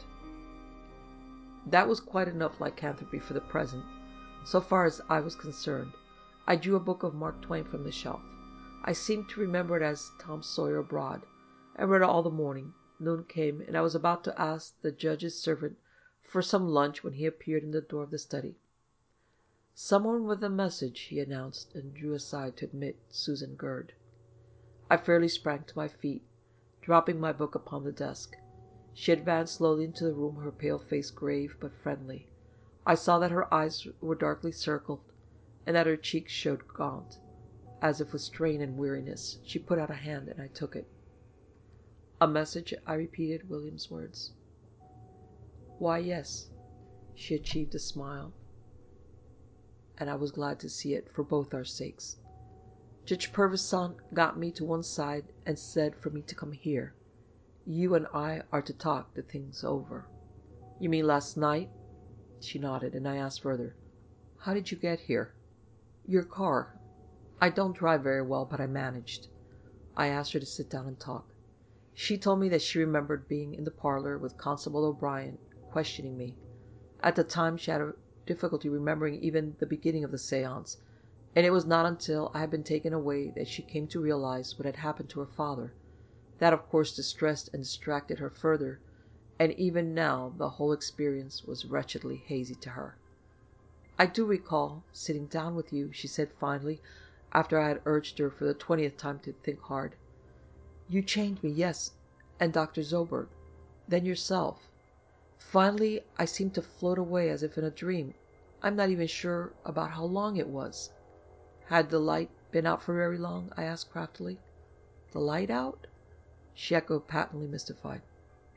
That was quite enough lycanthropy for the present. So far as I was concerned, I drew a book of Mark Twain from the shelf. I seemed to remember it as Tom Sawyer Abroad. I read it all the morning. Noon came, and I was about to ask the judge's servant for some lunch when he appeared in the door of the study. "Someone with a message," he announced, and drew aside to admit Susan Gurd. I fairly sprang to my feet, dropping my book upon the desk. She advanced slowly into the room, her pale face grave but friendly. I saw that her eyes were darkly circled, and that her cheeks showed gaunt, as if with strain and weariness. She put out a hand, and I took it. "A message?" I repeated William's words. "Why, yes." She achieved a smile, and I was glad to see it, for both our sakes. "Judge Purvisant got me to one side and said for me to come here. You and I are to talk the things over." "You mean last night?" She nodded, and I asked further, "How did you get here?" "Your car. I don't drive very well, but I managed." I asked her to sit down and talk. She told me that she remembered being in the parlor with Constable O'Brien, questioning me. At the time she had a difficulty remembering even the beginning of the séance, and it was not until I had been taken away that she came to realize what had happened to her father. That, of course, distressed and distracted her further, and even now the whole experience was wretchedly hazy to her. "I do recall sitting down with you," she said finally, after I had urged her for the twentieth time to think hard. "You changed me, yes, and Doctor Zoberg, then yourself. Finally, I seemed to float away as if in a dream. I'm not even sure about how long it was." "Had the light been out for very long?" I asked craftily. "The light out?" She echoed, patently mystified.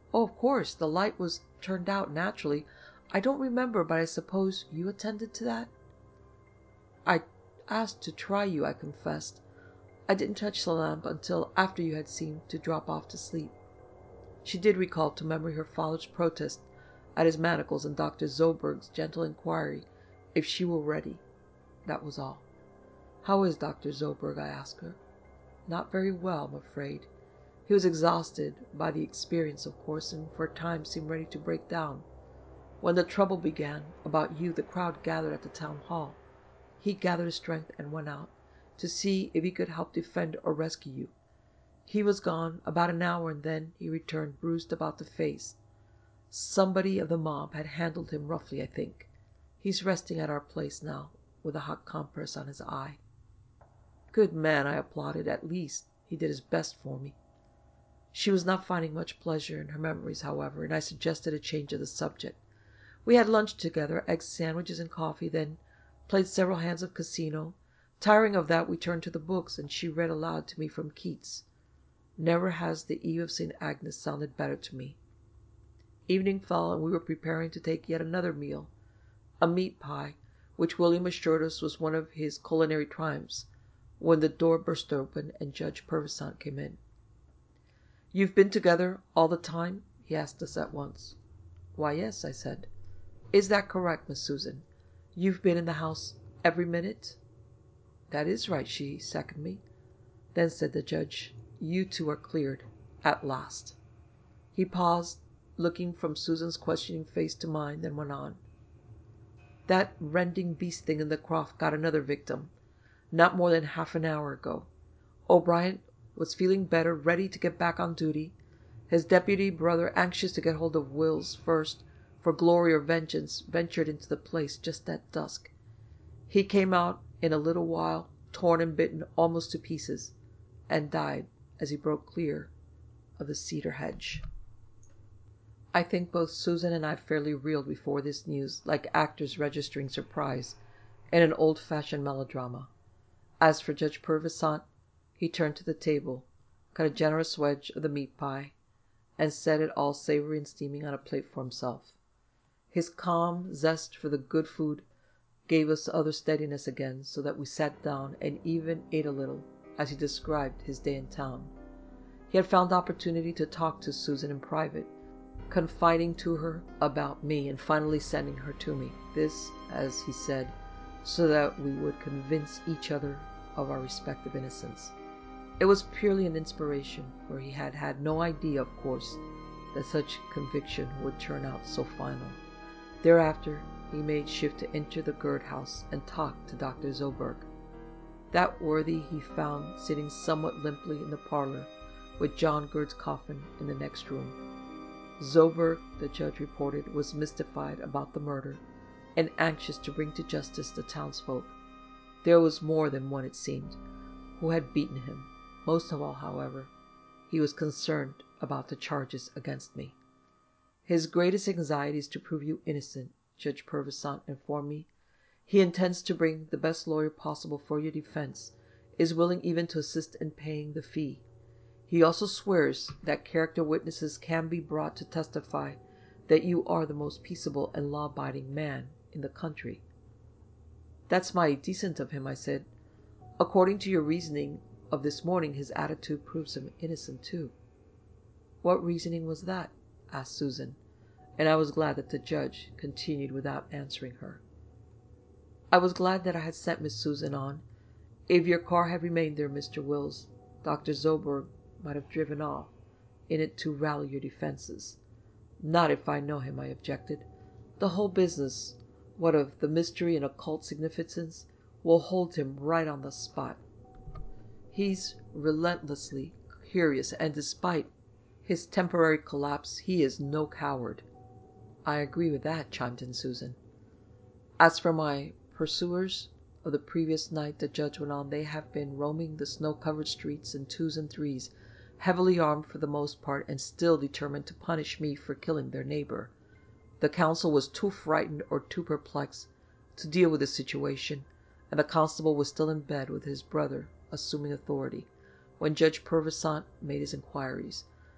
Oh, of course, the light was turned out naturally. I don't remember, but I suppose you attended to that? I asked to try you, I confessed. I didn't touch the lamp until after you had seemed to drop off to sleep. She did recall to memory her father's protest at his manacles and Doctor Zoberg's gentle inquiry if she were ready. That was all. How is Doctor Zoberg? I asked her. Not very well, I'm afraid. He was exhausted by the experience, of course, and for a time seemed ready to break down. When the trouble began about you, the crowd gathered at the town hall. He gathered his strength and went out to see if he could help defend or rescue you. He was gone about an hour, and then he returned bruised about the face. Somebody of the mob had handled him roughly, I think. He's resting at our place now, with a hot compress on his eye. Good man, I applauded. At least he did his best for me. She was not finding much pleasure in her memories, however, and I suggested a change of the subject. We had lunch together, egg sandwiches and coffee, then played several hands of casino. Tiring of that, we turned to the books, and she read aloud to me from Keats. Never has the Eve of Saint Agnes sounded better to me. Evening fell, and we were preparing to take yet another meal, a meat pie, which William assured us was one of his culinary triumphs, when the door burst open and Judge Purvisant came in. "You've been together all the time?" he asked us at once. "Why, yes," I said. "Is that correct, Miss Susan? You've been in the house every minute?" "That is right," she seconded me. "Then," said the judge, "you two are cleared, at last." He paused, looking from Susan's questioning face to mine, then went on. "That rending beast thing in the croft got another victim, not more than half an hour ago. O'Brien was feeling better, ready to get back on duty. His deputy brother, anxious to get hold of Wills first, for glory or vengeance, ventured into the place just at dusk. He came out in a little while, torn and bitten almost to pieces, and died as he broke clear of the cedar hedge." I think both Susan and I fairly reeled before this news, like actors registering surprise in an old-fashioned melodrama. As for Judge Purvisant, he turned to the table, cut a generous wedge of the meat pie, and set it all savory and steaming on a plate for himself. His calm zest for the good food gave us other steadiness again, so that we sat down and even ate a little, as he described his day in town. He had found opportunity to talk to Susan in private, confiding to her about me and finally sending her to me. This, as he said, so that we would convince each other of our respective innocence. It was purely an inspiration, for he had had no idea, of course, that such conviction would turn out so final. Thereafter, he made shift to enter the Gerd house and talk to Doctor Zoberg. That worthy he found sitting somewhat limply in the parlor, with John Gerd's coffin in the next room. Zoberg, the judge reported, was mystified about the murder and anxious to bring to justice the townsfolk. There was more than one, it seemed, who had beaten him. Most of all, however, he was concerned about the charges against me. His greatest anxiety is to prove you innocent, Judge Purvisant informed me. He intends to bring the best lawyer possible for your defense, is willing even to assist in paying the fee. He also swears that character witnesses can be brought to testify that you are the most peaceable and law-abiding man in the country. That's mighty decent of him, I said. According to your reasoning of this morning, his attitude proves him innocent too. What reasoning was that? Asked Susan, and I was glad that the judge continued without answering her. I was glad that I had sent Miss Susan on. If your car had remained there, Mister Wills, Doctor Zoberg might have driven off in it to rally your defenses. Not if I know him, I objected. The whole business, what of the mystery and occult significance, will hold him right on the spot. He's relentlessly curious, and despite his temporary collapse, he is no coward. I agree with that, chimed in Susan. As for my pursuers of the previous night, the judge went on, they have been roaming the snow-covered streets in twos and threes, heavily armed for the most part, and still determined to punish me for killing their neighbor. The counsel was too frightened or too perplexed to deal with the situation, and the constable was still in bed with his brother, assuming authority, when Judge Purvisant made his inquiries.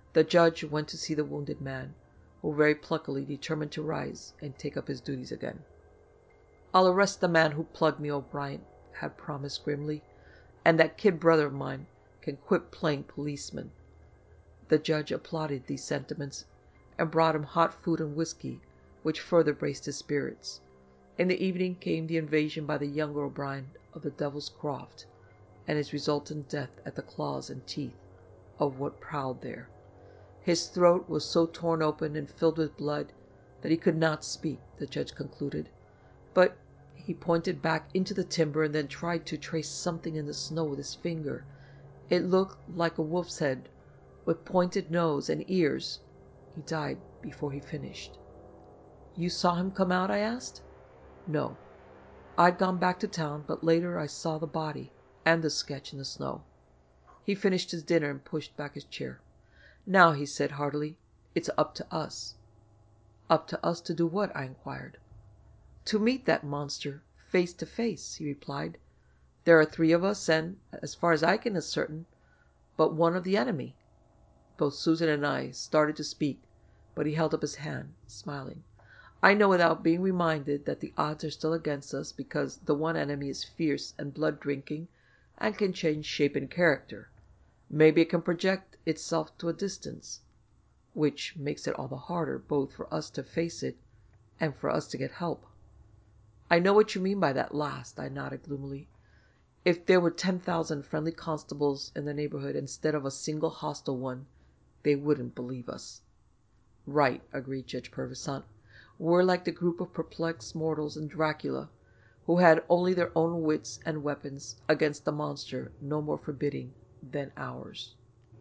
The judge went to see the wounded man, who very pluckily determined to rise and take up his duties again. "I'll arrest the man who plugged me," O'Brien had promised grimly, "and that kid brother of mine can quit playing policeman." The judge applauded these sentiments and brought him hot food and whiskey, which further braced his spirits. In the evening came the invasion by the younger O'Brien of the Devil's Croft, and his resultant death at the claws and teeth of what prowled there. His throat was so torn open and filled with blood that he could not speak, the judge concluded. But he pointed back into the timber and then tried to trace something in the snow with his finger. It looked like a wolf's head, with pointed nose and ears. He died before he finished. "You saw him come out?" I asked. "No. I'd gone back to town, but later I saw the body and the sketch in the snow." He finished his dinner and pushed back his chair. "Now," he said heartily, "it's up to us." "Up to us to do what?" I inquired. "To meet that monster face to face," he replied. "There are three of us, and, as far as I can ascertain, but one of the enemy." Both Susan and I started to speak, but he held up his hand, smiling. "I know without being reminded that the odds are still against us, because the one enemy is fierce and blood-drinking and can change shape and character. Maybe it can project itself to a distance, which makes it all the harder both for us to face it and for us to get help." "I know what you mean by that last," I nodded gloomily. "If there were ten thousand friendly constables in the neighborhood instead of a single hostile one, they wouldn't believe us." "Right," agreed Judge Purvisant. "We're like the group of perplexed mortals in Dracula, who had only their own wits and weapons against a monster no more forbidding than ours."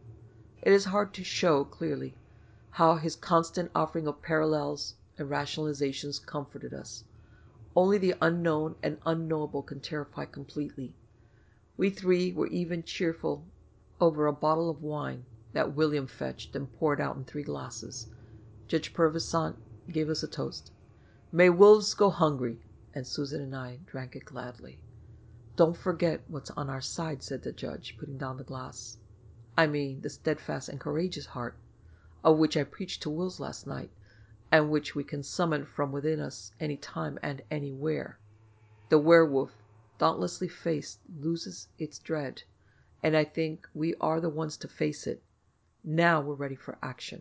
It is hard to show clearly how his constant offering of parallels and rationalizations comforted us. Only the unknown and unknowable can terrify completely. We three were even cheerful over a bottle of wine that William fetched and poured out in three glasses. Judge Purvisant gave us a toast. "May wolves go hungry," and Susan and I drank it gladly. "Don't forget what's on our side," said the judge, putting down the glass. "I mean the steadfast and courageous heart, of which I preached to Wills last night, and which we can summon from within us any time and anywhere. The werewolf, dauntlessly faced, loses its dread, and I think we are the ones to face it. Now we're ready for action."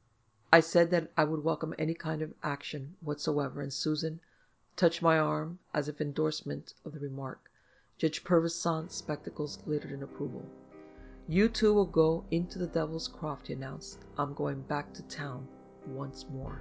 I said that I would welcome any kind of action whatsoever, and Susan touched my arm as if endorsement of the remark. Judge Purvisant's spectacles glittered in approval. "You two will go into the Devil's Croft," he announced. "I'm going back to town once more."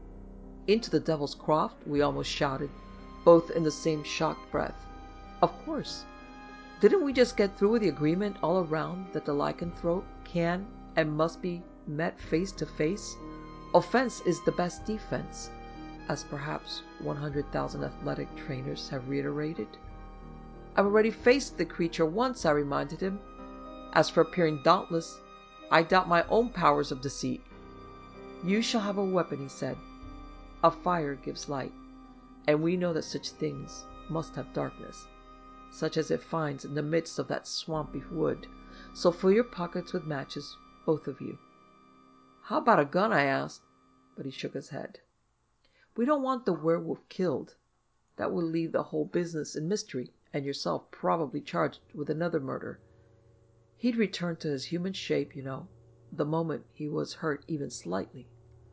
"Into the Devil's Croft?" we almost shouted, both in the same shocked breath. "Of course. Didn't we just get through with the agreement all around that the lycanthrope can and must be met face to face? Offense is the best defense, as perhaps one hundred thousand athletic trainers have reiterated." "I've already faced the creature once," I reminded him. "As for appearing dauntless, I doubt my own powers of deceit." "You shall have a weapon," he said. "A fire gives light, and we know that such things must have darkness, such as it finds in the midst of that swampy wood. So fill your pockets with matches, both of you." "How about a gun?" I asked, but he shook his head. "We don't want the werewolf killed. That would leave the whole business in mystery, and yourself probably charged with another murder. He'd return to his human shape, you know, the moment he was hurt even slightly."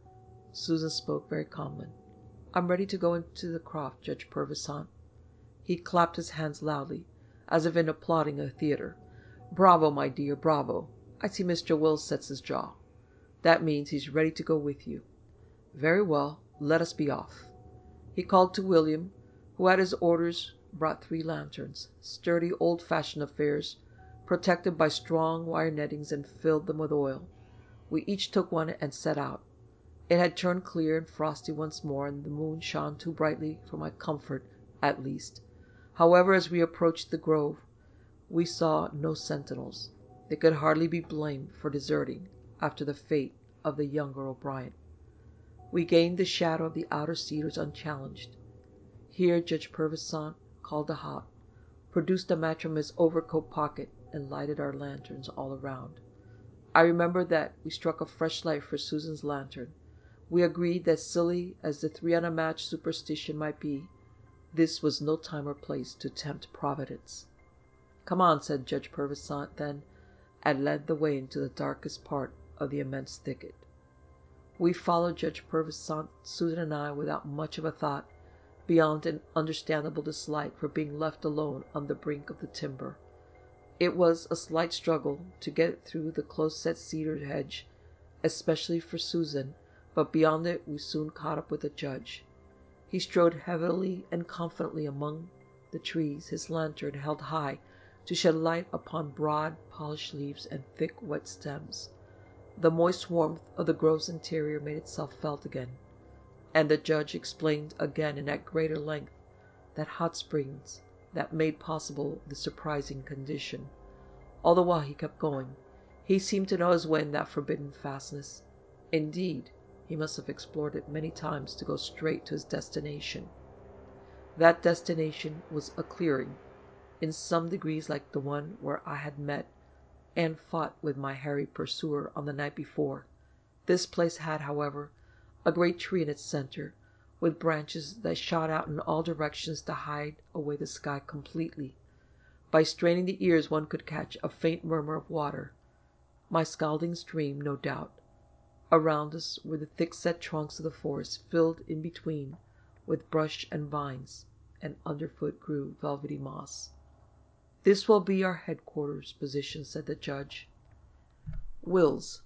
Susan spoke very calmly. "I'm ready to go into the croft, Judge Purvisant." He clapped his hands loudly, as if in applauding a theater. "Bravo, my dear, bravo. I see Mister Wills sets his jaw. That means he's ready to go with you. Very well, let us be off." He called to William, who at his orders brought three lanterns, sturdy old-fashioned affairs, protected by strong wire nettings, and filled them with oil. We each took one and set out. It had turned clear and frosty once more, and the moon shone too brightly for my comfort, at least. However, as we approached the grove, we saw no sentinels. They could hardly be blamed for deserting after the fate of the younger O'Brien. We gained the shadow of the outer cedars unchallenged. Here Judge Purvisant called a halt, produced a match from his overcoat pocket, and lighted our lanterns all around. I remembered that we struck a fresh light for Susan's lantern. We agreed that, silly as the three-on-a-match superstition might be, this was no time or place to tempt Providence. "Come on," said Judge Purvisant then, and led the way into the darkest part of the immense thicket. We followed Judge Purvisant, Susan and I, without much of a thought, beyond an understandable dislike for being left alone on the brink of the timber. It was a slight struggle to get through the close-set cedar hedge, especially for Susan, but beyond it we soon caught up with the judge. He strode heavily and confidently among the trees, his lantern held high to shed light upon broad, polished leaves and thick, wet stems. The moist warmth of the grove's interior made itself felt again, and the judge explained again and at greater length that hot springs that made possible this surprising condition. All the while he kept going. He seemed to know his way in that forbidden fastness. Indeed, he must have explored it many times to go straight to his destination. That destination was a clearing, in some degrees like the one where I had met and fought with my hairy pursuer on the night before. This place had, however, a great tree in its center, with branches that shot out in all directions to hide away the sky completely. By straining the ears one could catch a faint murmur of water. My scalding stream, no doubt. Around us were the thick-set trunks of the forest, filled in between with brush and vines, and underfoot grew velvety moss. "This will be our headquarters position," said the judge. "Wills,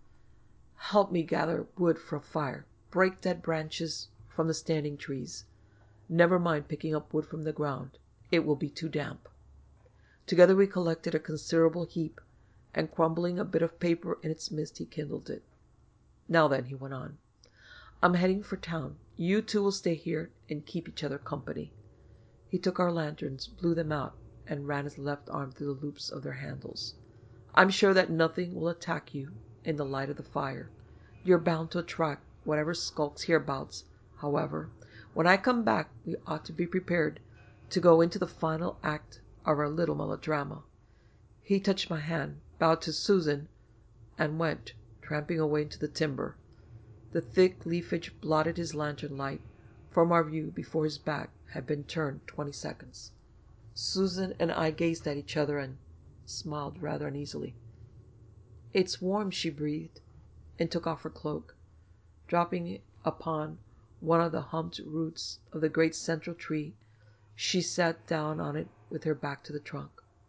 help me gather wood for a fire. Break dead branches from the standing trees. Never mind picking up wood from the ground. It will be too damp." Together we collected a considerable heap, and crumbling a bit of paper in its midst, he kindled it. "Now then," he went on, "I'm heading for town. You two will stay here and keep each other company." He took our lanterns, blew them out, and ran his left arm through the loops of their handles. "I'm sure that nothing will attack you in the light of the fire. You're bound to attract whatever skulks hereabouts. However, when I come back, we ought to be prepared to go into the final act of our little melodrama." He touched my hand, bowed to Susan, and went tramping away into the timber. The thick leafage blotted his lantern light from our view before his back had been turned twenty seconds. Susan and I gazed at each other and smiled rather uneasily. "It's warm," she breathed, and took off her cloak. Dropping it upon one of the humped roots of the great central tree, she sat down on it with her back to the trunk.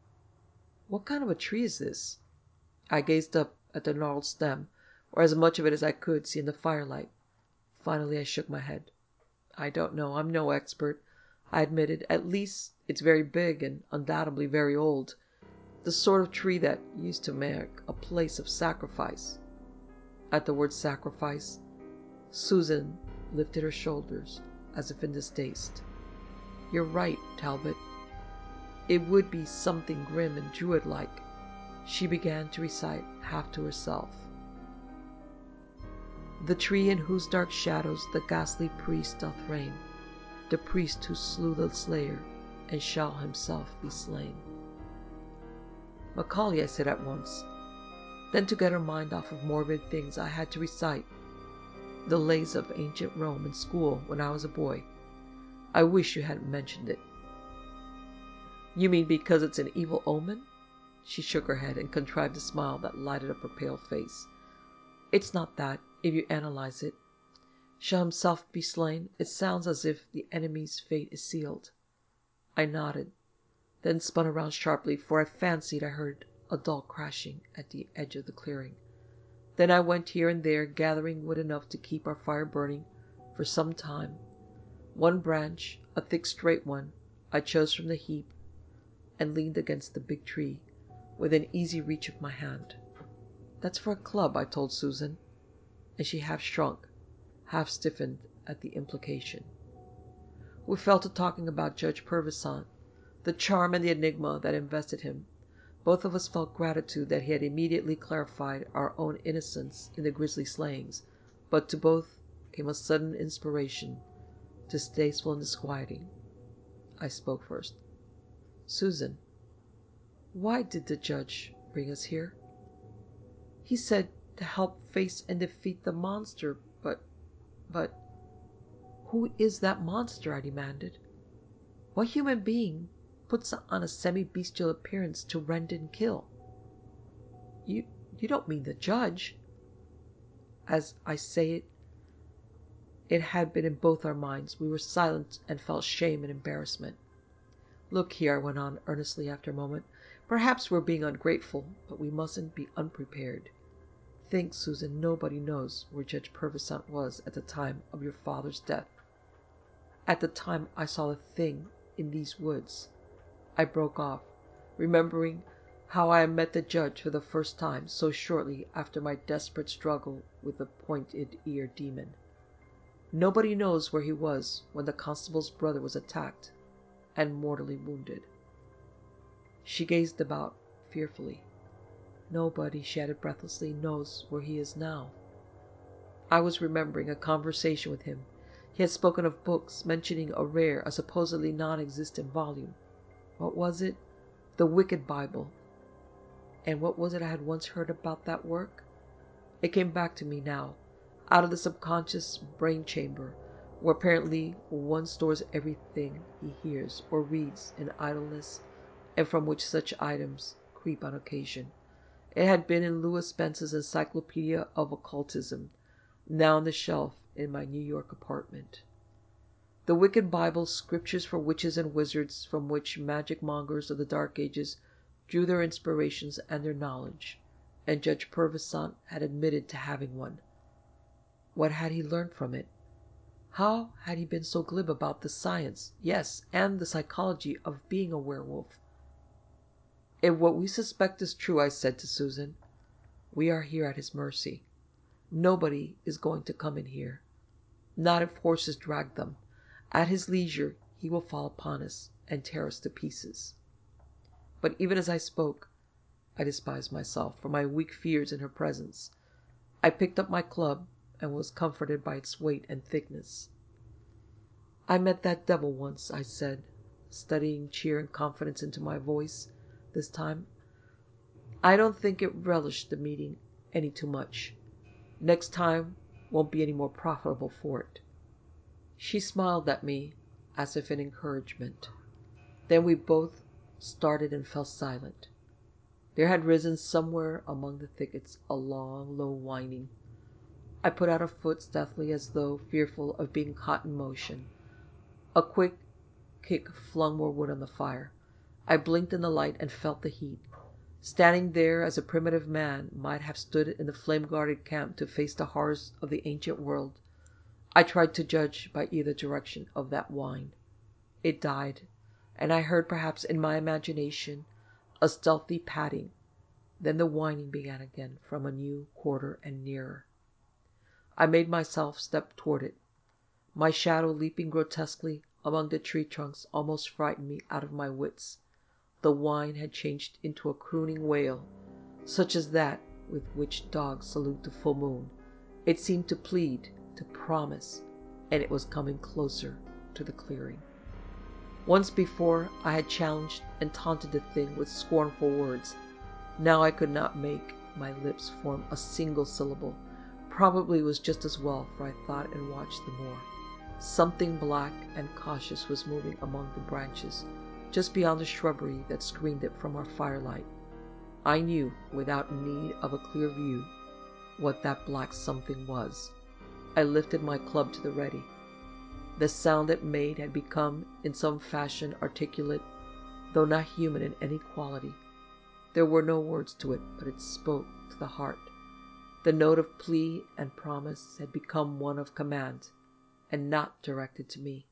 "What kind of a tree is this?" I gazed up at the gnarled stem, or as much of it as I could see in the firelight. Finally I shook my head. "I don't know. I'm no expert," I admitted. "At least, it's very big and undoubtedly very old. The sort of tree that used to make a place of sacrifice." At the word sacrifice, Susan lifted her shoulders as if in distaste. "You're right, Talbot. It would be something grim and druid-like." She began to recite, half to herself: "The tree in whose dark shadows the ghastly priest doth reign, the priest who slew the slayer, and shall himself be slain." "Macaulay," I said at once. Then, to get her mind off of morbid things, I had to recite the lays of ancient Rome in school when I was a boy. I wish you hadn't mentioned it." "You mean because it's an evil omen?" She shook her head and contrived a smile that lighted up her pale face. "It's not that, if you analyze it. Shall himself be slain? It sounds as if the enemy's fate is sealed." I nodded, then spun around sharply, for I fancied I heard a dull crashing at the edge of the clearing. Then I went here and there, gathering wood enough to keep our fire burning for some time. One branch, a thick straight one, I chose from the heap, and leaned against the big tree, within easy reach of my hand. "That's for a club," I told Susan, and she half shrunk, half stiffened at the implication. We fell to talking about Judge Purvisant, the charm and the enigma that invested him. Both of us felt gratitude that he had immediately clarified our own innocence in the grisly slayings, but to both came a sudden inspiration, distasteful and disquieting. I spoke first. "Susan, why did the judge bring us here?" He said to help face and defeat the monster, but, but, who is that monster? I demanded. What human being puts on a semi-bestial appearance to rend and kill? You, you don't mean the judge? As I say it, it had been in both our minds. We were silent and felt shame and embarrassment. Look here, I went on earnestly after a moment. Perhaps we're being ungrateful, but we mustn't be unprepared. Think, Susan, nobody knows where Judge Purvisant was at the time of your father's death. At the time I saw the thing in these woods. I broke off, remembering how I had met the judge for the first time so shortly after my desperate struggle with the pointed-ear demon. Nobody knows where he was when the constable's brother was attacked and mortally wounded. She gazed about fearfully. Nobody, she added breathlessly, knows where he is now. I was remembering a conversation with him. He had spoken of books, mentioning a rare, a supposedly non-existent volume. What was it? The Wicked Bible. And what was it I had once heard about that work? It came back to me now, out of the subconscious brain chamber, where apparently one stores everything he hears or reads in idleness, and from which such items creep on occasion. It had been in Lewis Spence's Encyclopedia of Occultism, now on the shelf in my New York apartment. The Wicked Bible, scriptures for witches and wizards, from which magic mongers of the Dark Ages drew their inspirations and their knowledge, and Judge Purvisant had admitted to having one. What had he learned from it? How had he been so glib about the science, yes, and the psychology of being a werewolf? If what we suspect is true, I said to Susan, we are here at his mercy. Nobody is going to come in here, not if horses drag them. At his leisure he will fall upon us and tear us to pieces. But even as I spoke, I despised myself for my weak fears in her presence. I picked up my club and was comforted by its weight and thickness. I met that devil once, I said, studying cheer and confidence into my voice this time. I don't think it relished the meeting any too much. Next time won't be any more profitable for it. She smiled at me as if in encouragement. Then we both started and fell silent. There had risen somewhere among the thickets a long, low whining. I put out a foot stealthily as though fearful of being caught in motion. A quick kick flung more wood on the fire. I blinked in the light and felt the heat. Standing there as a primitive man might have stood in the flame-guarded camp to face the horrors of the ancient world, I tried to judge by either direction of that whine. It died, and I heard perhaps in my imagination a stealthy padding. Then the whining began again from a new quarter and nearer. I made myself step toward it. My shadow leaping grotesquely among the tree trunks almost frightened me out of my wits. The whine had changed into a crooning wail, such as that with which dogs salute the full moon. It seemed to plead, to promise, and it was coming closer to the clearing. Once before I had challenged and taunted the thing with scornful words. Now I could not make my lips form a single syllable. Probably it was just as well, for I thought and watched the more. Something black and cautious was moving among the branches, just beyond the shrubbery that screened it from our firelight. I knew, without need of a clear view, what that black something was. I lifted my club to the ready. The sound it made had become, in some fashion, articulate, though not human in any quality. There were no words to it, but it spoke to the heart. The note of plea and promise had become one of command, and not directed to me.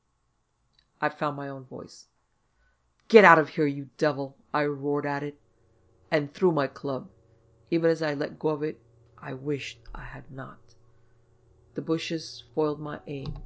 I found my own voice. "Get out of here, you devil!" I roared at it, and threw my club. Even as I let go of it, I wished I had not. The bushes foiled my aim,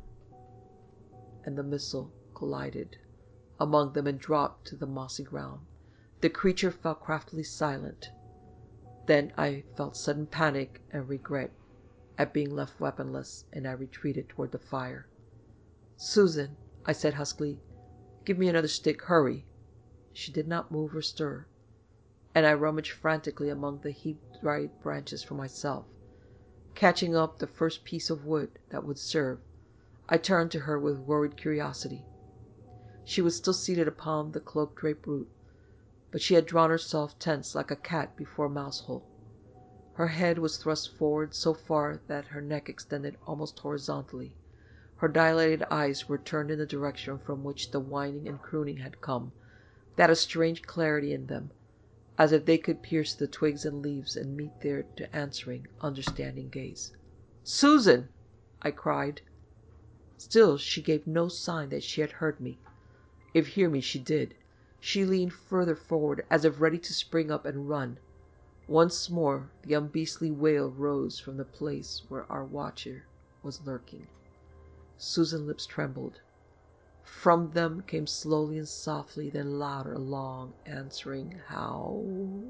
and the missile collided among them and dropped to the mossy ground. The creature fell craftily silent. Then I felt sudden panic and regret at being left weaponless, and I retreated toward the fire. "Susan," I said huskily, "give me another stick. Hurry." She did not move or stir, and I rummaged frantically among the heaped dried branches for myself. Catching up the first piece of wood that would serve, I turned to her with worried curiosity. She was still seated upon the cloak-draped root, but she had drawn herself tense like a cat before a mouse-hole. Her head was thrust forward so far that her neck extended almost horizontally. Her dilated eyes were turned in the direction from which the whining and crooning had come. They had a strange clarity in them, as if they could pierce the twigs and leaves and meet there to answering, understanding gaze. "Susan!" I cried. Still she gave no sign that she had heard me. If hear me she did. She leaned further forward, as if ready to spring up and run. Once more the unbeastly wail rose from the place where our watcher was lurking. Susan's lips trembled. From them came slowly and softly, then louder, a long, answering howl.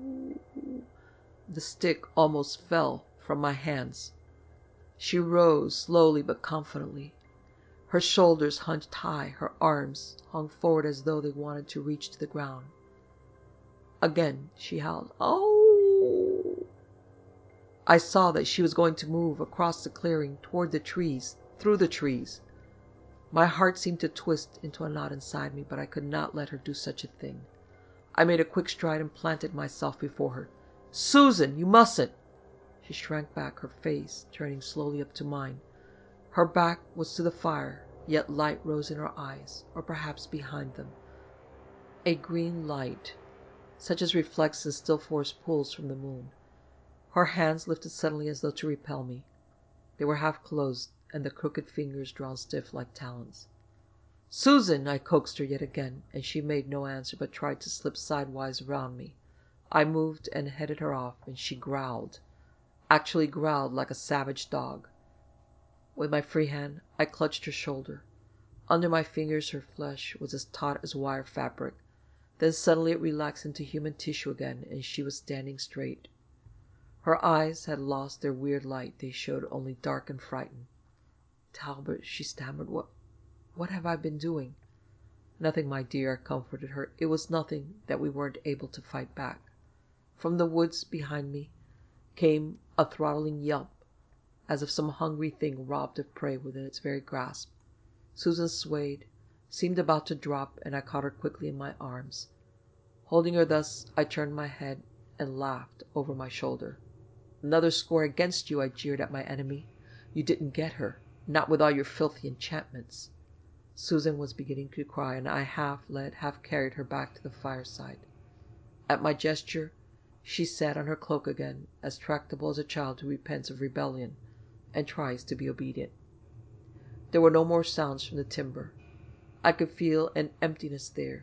The stick almost fell from my hands. She rose slowly but confidently. Her shoulders hunched high, her arms hung forward as though they wanted to reach to the ground. Again she howled, "Oh!" I saw that she was going to move across the clearing, toward the trees, through the trees. My heart seemed to twist into a knot inside me, but I could not let her do such a thing. I made a quick stride and planted myself before her. "Susan, you mustn't!" She shrank back, her face turning slowly up to mine. Her back was to the fire, yet light rose in her eyes, or perhaps behind them. A green light, such as reflects in still forest pools from the moon. Her hands lifted suddenly as though to repel me. They were half closed, and the crooked fingers drawn stiff like talons. "Susan!" I coaxed her yet again, and she made no answer, but tried to slip sidewise around me. I moved and headed her off, and she growled, actually growled like a savage dog. With my free hand, I clutched her shoulder. Under my fingers her flesh was as taut as wire fabric. Then suddenly it relaxed into human tissue again, and she was standing straight. Her eyes had lost their weird light. They showed only dark and frightened. "Talbot," she stammered, what, what have I been doing?" "Nothing, my dear," I comforted her. "It was nothing that we weren't able to fight back." From the woods behind me came a throttling yelp, as of some hungry thing robbed of prey within its very grasp. Susan swayed, seemed about to drop, and I caught her quickly in my arms. Holding her thus, I turned my head and laughed over my shoulder. "Another score against you," I jeered at my enemy. "You didn't get her, not with all your filthy enchantments." Susan was beginning to cry, and I half led, half carried her back to the fireside. At my gesture, she sat on her cloak again, as tractable as a child who repents of rebellion and tries to be obedient. There were no more sounds from the timber. I could feel an emptiness there,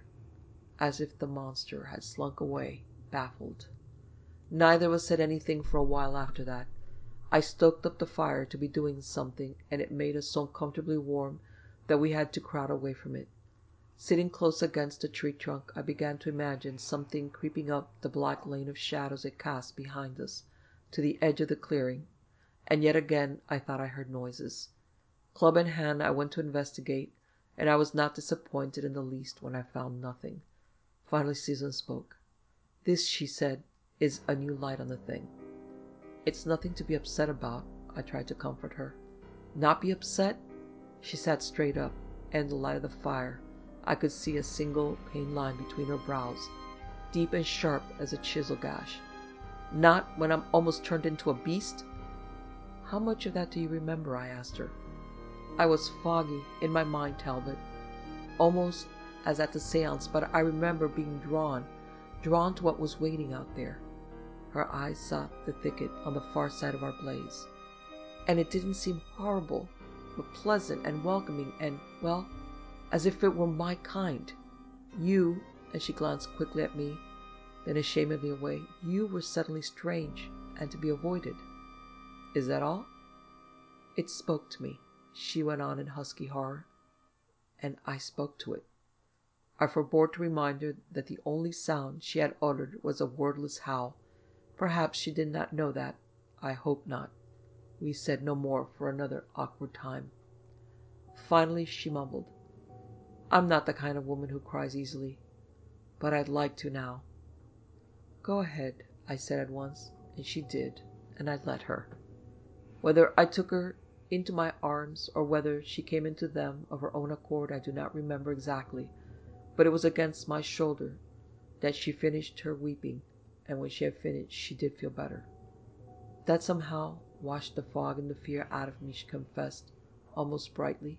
as if the monster had slunk away, baffled. Neither of us said anything for a while after that. I stoked up the fire to be doing something, and it made us so uncomfortably warm that we had to crowd away from it. Sitting close against a tree trunk, I began to imagine something creeping up the black lane of shadows it cast behind us to the edge of the clearing, and yet again I thought I heard noises. Club in hand, I went to investigate, and I was not disappointed in the least when I found nothing. Finally Susan spoke. "This," she said, "is a new light on the thing." "It's nothing to be upset about," I tried to comfort her. "Not be upset?" She sat straight up, and in the light of the fire I could see a single pain line between her brows, deep and sharp as a chisel gash. "Not when I'm almost turned into a beast?" "How much of that do you remember?" I asked her. "I was foggy in my mind, Talbot, almost as at the seance, but I remember being drawn, drawn to what was waiting out there." Her eyes sought the thicket on the far side of our blaze. "And it didn't seem horrible, but pleasant and welcoming and, well, as if it were my kind. You," and she glanced quickly at me, then ashamedly away, "you were suddenly strange and to be avoided. Is that all?" "It spoke to me," she went on in husky horror, "and I spoke to it." I forbore to remind her that the only sound she had uttered was a wordless howl. Perhaps she did not know that. I hope not. We said no more for another awkward time. Finally she mumbled, "I'm not the kind of woman who cries easily, but I'd like to now." "Go ahead," I said at once, and she did, and I let her. Whether I took her into my arms or whether she came into them of her own accord, I do not remember exactly, but it was against my shoulder that she finished her weeping, and when she had finished she did feel better. That somehow washed the fog and the fear out of me, she confessed, almost brightly.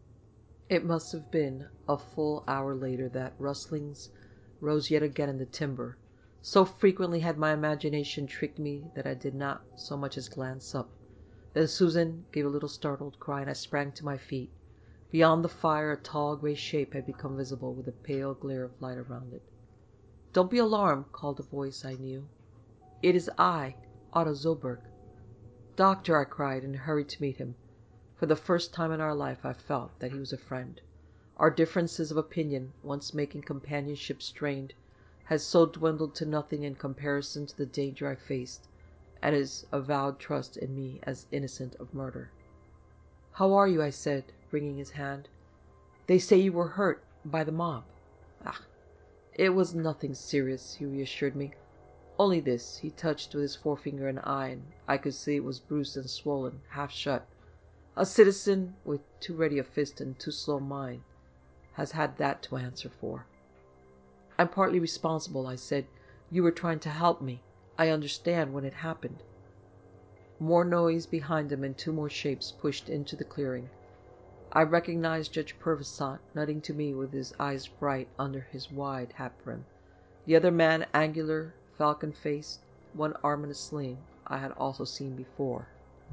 It must have been a full hour later that rustlings rose yet again in the timber. So frequently had my imagination tricked me that I did not so much as glance up. Then Susan gave a little startled cry, and I sprang to my feet. Beyond the fire a tall grey shape had become visible, with a pale glare of light around it. "Don't be alarmed," called a voice I knew. "It is I, Otto Zoberg." "Doctor!" I cried, and hurried to meet him. For the first time in our life I felt that he was a friend. Our differences of opinion, once making companionship strained, had so dwindled to nothing in comparison to the danger I faced, and his avowed trust in me as innocent of murder. "How are you?" I said, wringing his hand. "They say you were hurt by the mob." "Ah, it was nothing serious," he reassured me. "Only this." He touched with his forefinger an eye, and I could see it was bruised and swollen, half shut. "A citizen with too ready a fist and too slow a mind has had that to answer for." "I'm partly responsible," I said. "You were trying to help me. I understand when it happened." More noise behind him, and two more shapes pushed into the clearing. I recognized Judge Purvisant, nodding to me with his eyes bright under his wide hat brim. The other man, angular, falcon-faced, one arm in a sling, I had also seen before.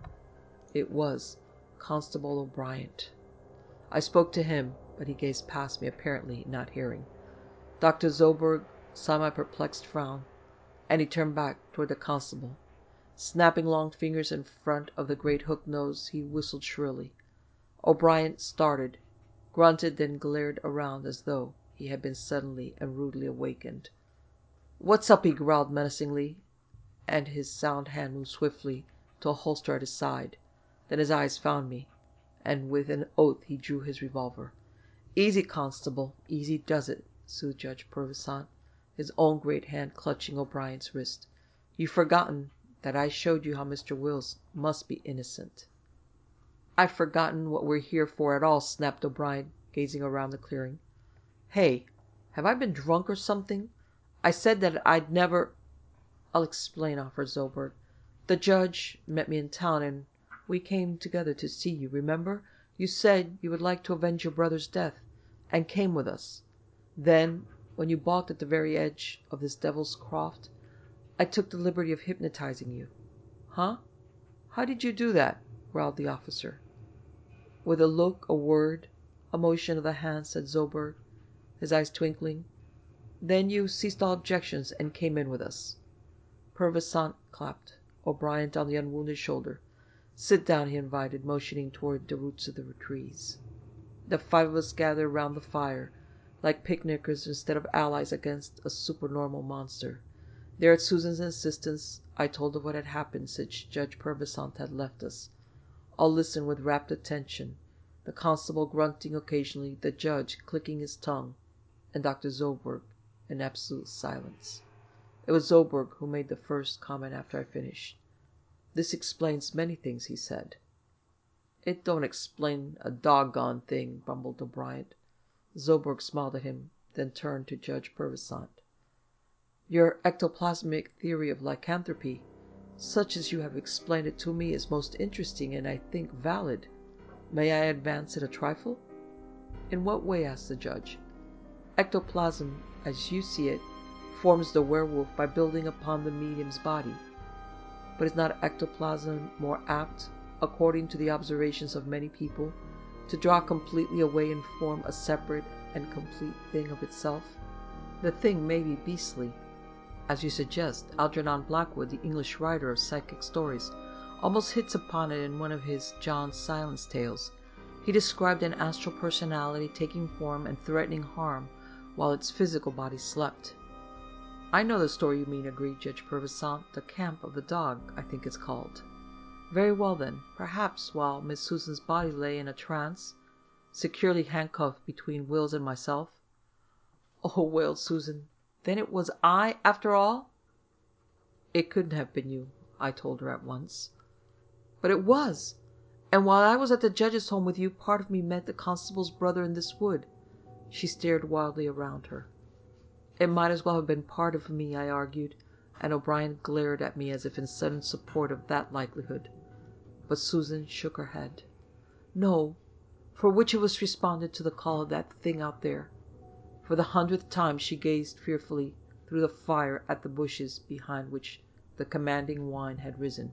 It was Constable O'Brien. I spoke to him, but he gazed past me, apparently not hearing. Doctor Zoberg saw my perplexed frown, and he turned back toward the constable. Snapping long fingers in front of the great hook nose, he whistled shrilly. O'Brien started, grunted, then glared around as though he had been suddenly and rudely awakened. "What's up?" he growled menacingly, and his sound hand moved swiftly to a holster at his side. Then his eyes found me, and with an oath he drew his revolver. "Easy, Constable, easy does it," soothed Judge Purvisant, his own great hand clutching O'Brien's wrist. "You've forgotten that I showed you how Mister Wills must be innocent." "I've forgotten what we're here for at all," snapped O'Brien, gazing around the clearing. "Hey, have I been drunk or something? I said that I'd never—" "I'll explain," offered Zoberg. "The judge met me in town, and we came together to see you. Remember? You said you would like to avenge your brother's death, and came with us. Then, when you balked at the very edge of this devil's croft, I took the liberty of hypnotizing you." "Huh? How did you do that?" growled the officer. "With a look, a word, a motion of the hand," said Zoberg, his eyes twinkling. "Then you ceased all objections and came in with us." Purvisant clapped O'Brien on the unwounded shoulder. "Sit down," he invited, motioning toward the roots of the trees. The five of us gathered round the fire, like picnickers instead of allies against a supernormal monster. There, at Susan's insistence, I told of what had happened since Judge Purvisant had left us. All listened with rapt attention, the constable grunting occasionally, the judge clicking his tongue, and Doctor Zoberg in absolute silence. It was Zoberg who made the first comment after I finished. "This explains many things," he said. "It don't explain a doggone thing," bumbled O'Brien. Zoberg smiled at him, then turned to Judge Purvisant. "Your ectoplasmic theory of lycanthropy, such as you have explained it to me, is most interesting and I think valid. May I advance it a trifle?" "In what way?" asked the judge. "Ectoplasm, as you see it, forms the werewolf by building upon the medium's body. But is not ectoplasm more apt, according to the observations of many people, to draw completely away and form a separate and complete thing of itself? The thing may be beastly, as you suggest. Algernon Blackwood, the English writer of psychic stories, almost hits upon it in one of his John Silence tales. He described an astral personality taking form and threatening harm while its physical body slept." "I know the story you mean," agreed Judge Purvisant. "The Camp of the Dog, I think it's called." "Very well, then. Perhaps while Miss Susan's body lay in a trance, securely handcuffed between Wills and myself—" "Oh," wailed Susan, "then it was I, after all?" It couldn't have been you, I told her at once. But it was. And while I was at the judge's home with you, part of me met the constable's brother in this wood. She stared wildly around her. It might as well have been part of me, I argued, and O'Brien glared at me as if in sudden support of that likelihood. But Susan shook her head. No, for which of us responded to the call of that thing out there? For the hundredth time she gazed fearfully through the fire at the bushes behind which the commanding wine had risen.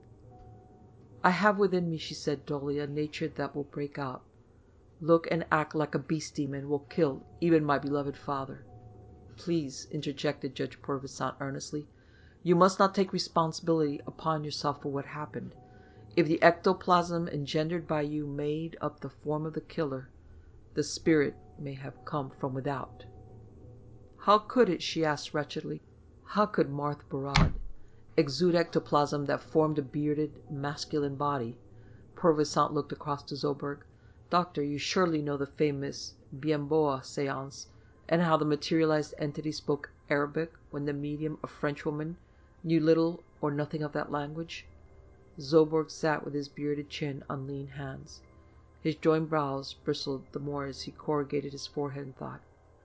I have within me, she said dully, a nature that will break out, look and act like a beast demon, will kill even my beloved father. Please, interjected Judge Purvisant earnestly, you must not take responsibility upon yourself for what happened. If the ectoplasm engendered by you made up the form of the killer, the spirit may have come from without. How could it, she asked wretchedly, how could Marthe Barad exude ectoplasm that formed a bearded, masculine body? Purvisant looked across to Zoberg. Doctor, you surely know the famous Bienboa seance, and how the materialized entity spoke Arabic when the medium, a Frenchwoman, knew little or nothing of that language? Zoberg sat with his bearded chin on lean hands. His joined brows bristled the more as he corrugated his forehead in thought.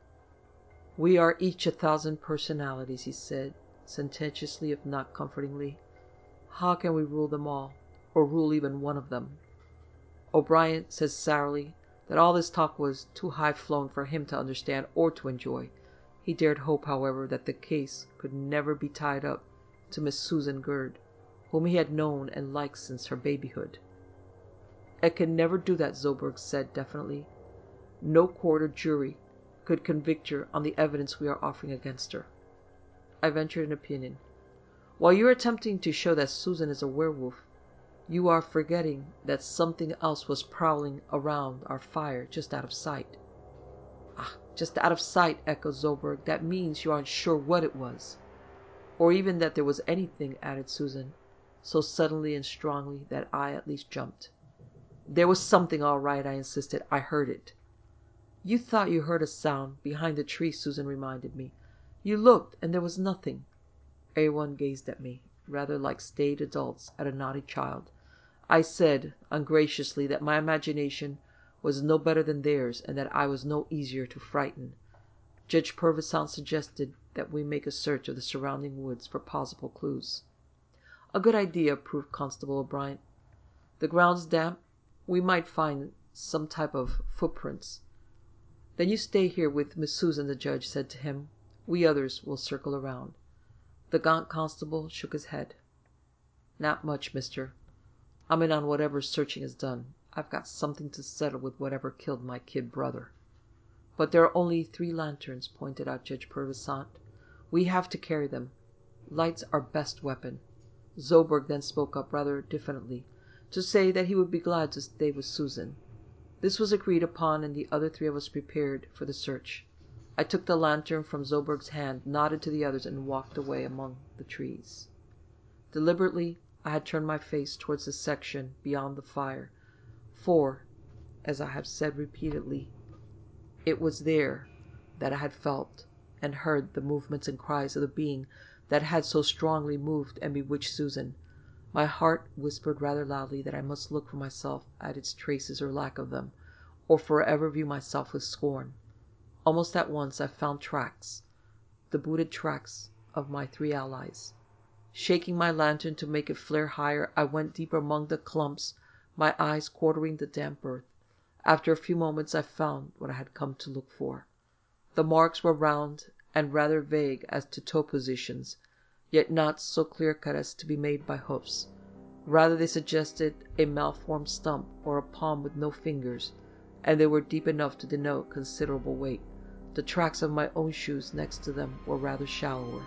We are each a thousand personalities, he said, sententiously if not comfortingly. How can we rule them all, or rule even one of them? O'Brien said sourly that all this talk was too high-flown for him to understand or to enjoy. He dared hope, however, that the case could never be tied up to Miss Susan Gurd, whom he had known and liked since her babyhood. It can never do that, Zoberg said definitely. No court or jury could convict her on the evidence we are offering against her. I ventured an opinion. While you are attempting to show that Susan is a werewolf, you are forgetting that something else was prowling around our fire just out of sight. Ah, just out of sight, echoed Zoberg. That means you aren't sure what it was. Or even that there was anything, added Susan, so suddenly and strongly that I at least jumped. There was something, all right, I insisted. I heard it. You thought you heard a sound behind the tree, Susan reminded me. You looked, and there was nothing. Everyone gazed at me, rather like staid adults at a naughty child. I said, ungraciously, that my imagination was no better than theirs, and that I was no easier to frighten. Judge Purvisant suggested that we make a search of the surrounding woods for possible clues. A good idea, approved Constable O'Brien. The ground's damp. We might find some type of footprints. Then you stay here with Miss Susan, the judge said to him. We others will circle around. The gaunt constable shook his head. Not much, mister. I'm in on whatever searching is done. I've got something to settle with whatever killed my kid brother. But there are only three lanterns, pointed out Judge Purvisant. We have to carry them. Light's our best weapon. Zoberg then spoke up rather diffidently to say that he would be glad to stay with Susan. This was agreed upon, and the other three of us prepared for the search. I took the lantern from Zoberg's hand, nodded to the others, and walked away among the trees. Deliberately, I had turned my face towards the section beyond the fire, for, as I have said repeatedly, it was there that I had felt and heard the movements and cries of the being that had so strongly moved and bewitched Susan. My heart whispered rather loudly that I must look for myself at its traces or lack of them, or forever view myself with scorn. Almost at once I found tracks, the booted tracks of my three allies. Shaking my lantern to make it flare higher, I went deeper among the clumps, my eyes quartering the damp earth. After a few moments I found what I had come to look for. The marks were round and rather vague as to toe positions, yet not so clear-cut as to be made by hoofs. Rather they suggested a malformed stump or a palm with no fingers, and they were deep enough to denote considerable weight. The tracks of my own shoes next to them were rather shallower.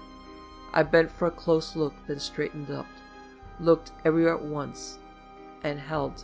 I bent for a close look, then straightened up, looked everywhere at once, and held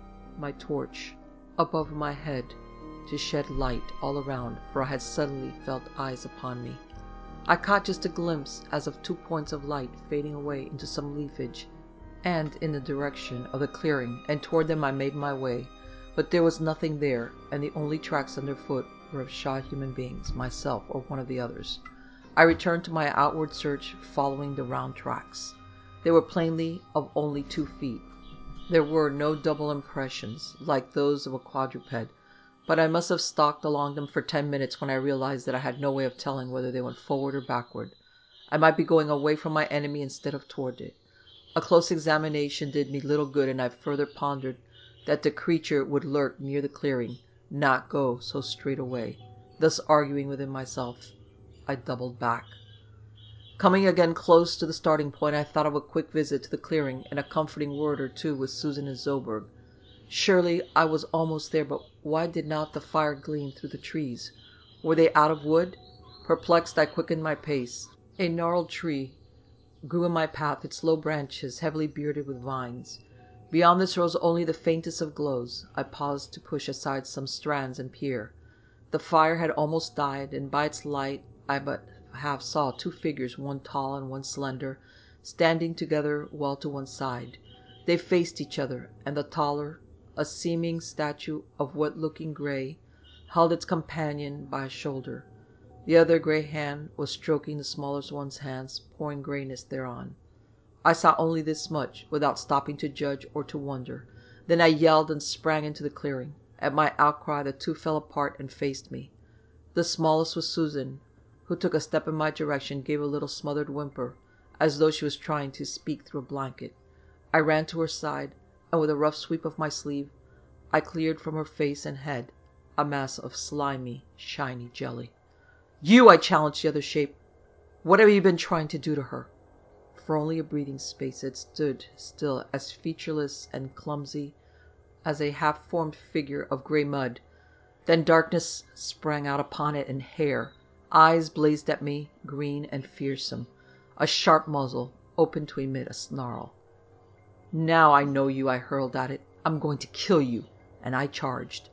my torch above my head to shed light all around, for I had suddenly felt eyes upon me. I caught just a glimpse as of two points of light fading away into some leafage, and in the direction of the clearing, and toward them I made my way. But there was nothing there, and the only tracks underfoot were of shod human beings, myself or one of the others. I returned to my outward search, following the round tracks. They were plainly of only two feet. There were no double impressions, like those of a quadruped, but I must have stalked along them for ten minutes when I realized that I had no way of telling whether they went forward or backward. I might be going away from my enemy instead of toward it. A close examination did me little good, and I further pondered that the creature would lurk near the clearing, not go so straight away. Thus arguing within myself, I doubled back. Coming again close to the starting point, I thought of a quick visit to the clearing and a comforting word or two with Susan and Zoberg. Surely I was almost there, but why did not the fire gleam through the trees? Were they out of wood? Perplexed, I quickened my pace. A gnarled tree grew in my path, its low branches heavily bearded with vines. Beyond this rose only the faintest of glows. I paused to push aside some strands and peer. The fire had almost died, and by its light I but half saw two figures, one tall and one slender, standing together well to one side. They faced each other, and the taller, a seeming statue of wet-looking gray, held its companion by a shoulder. The other gray hand was stroking the smaller one's hands, pouring grayness thereon. I saw only this much, without stopping to judge or to wonder. Then I yelled and sprang into the clearing. At my outcry, the two fell apart and faced me. The smallest was Susan, who took a step in my direction, gave a little smothered whimper, as though she was trying to speak through a blanket. I ran to her side, and with a rough sweep of my sleeve, I cleared from her face and head a mass of slimy, shiny jelly. "You!" I challenged the other shape. "What have you been trying to do to her?" For only a breathing space it stood still, as featureless and clumsy as a half-formed figure of grey mud. Then darkness sprang out upon it, and hair. Eyes blazed at me, green and fearsome. A sharp muzzle opened to emit a snarl. "Now I know you," I hurled at it. "I'm going to kill you." And I charged.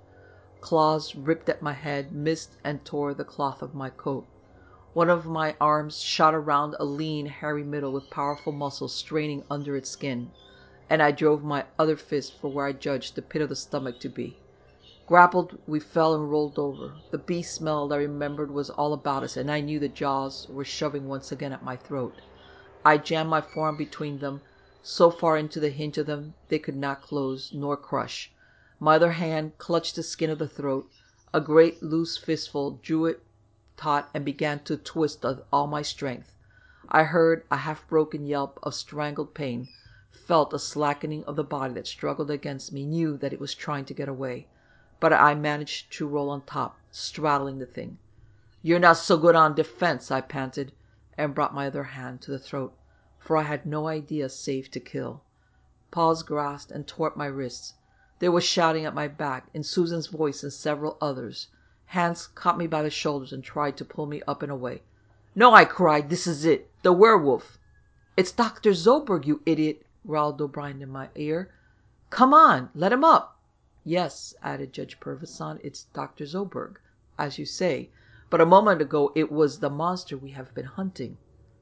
Claws ripped at my head, missed and tore the cloth of my coat. One of my arms shot around a lean, hairy middle with powerful muscles straining under its skin, and I drove my other fist for where I judged the pit of the stomach to be. Grappled, we fell and rolled over. The beast smell I remembered was all about us, and I knew the jaws were shoving once again at my throat. I jammed my forearm between them, so far into the hinge of them they could not close nor crush. My other hand clutched the skin of the throat. A great loose fistful drew it taut and began to twist with all my strength. I heard a half-broken yelp of strangled pain, felt a slackening of the body that struggled against me, knew that it was trying to get away. But I managed to roll on top, straddling the thing. "You're not so good on defense," I panted, and brought my other hand to the throat, for I had no idea save to kill. Paws grasped and tore at my wrists. There was shouting at my back, in Susan's voice and several others. Hands caught me by the shoulders and tried to pull me up and away. "No," I cried, "this is it. The werewolf." "It's Doctor Zoberg, you idiot," growled O'Brien in my ear. "Come on, let him up." "Yes," added Judge Purvisant, "it's Doctor Zoberg, as you say. But a moment ago it was the monster we have been hunting."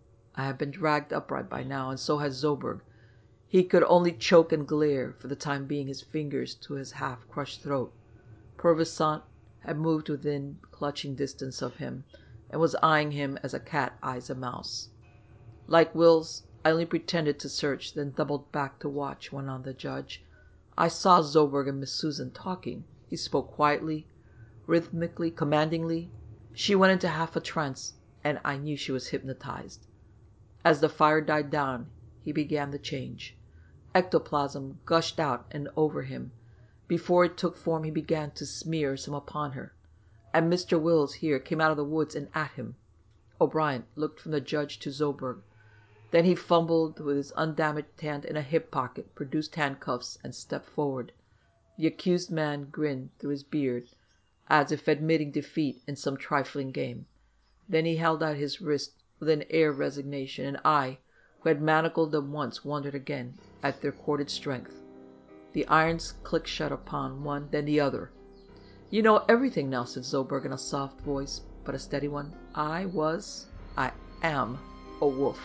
I had been dragged upright by now, and so had Zoberg. He could only choke and glare, for the time being, his fingers to his half-crushed throat. Purvisant had moved within clutching distance of him, and was eyeing him as a cat eyes a mouse. "Like Wills, I only pretended to search, then doubled back to watch," went on the judge. "I saw Zoberg and Miss Susan talking. He spoke quietly, rhythmically, commandingly. She went into half a trance, and I knew she was hypnotized. As the fire died down, he began the change. Ectoplasm gushed out and over him. Before it took form, he began to smear some upon her. And Mister Wills here came out of the woods and at him." O'Brien looked from the judge to Zoberg. Then he fumbled with his undamaged hand in a hip pocket, produced handcuffs, and stepped forward. The accused man grinned through his beard, as if admitting defeat in some trifling game. Then he held out his wrist with an air of resignation, and I, who had manacled them once, wondered again at their corded strength. The irons clicked shut upon one, then the other. "You know everything now," said Zoberg in a soft voice, but a steady one. "I was, I am, a wolf.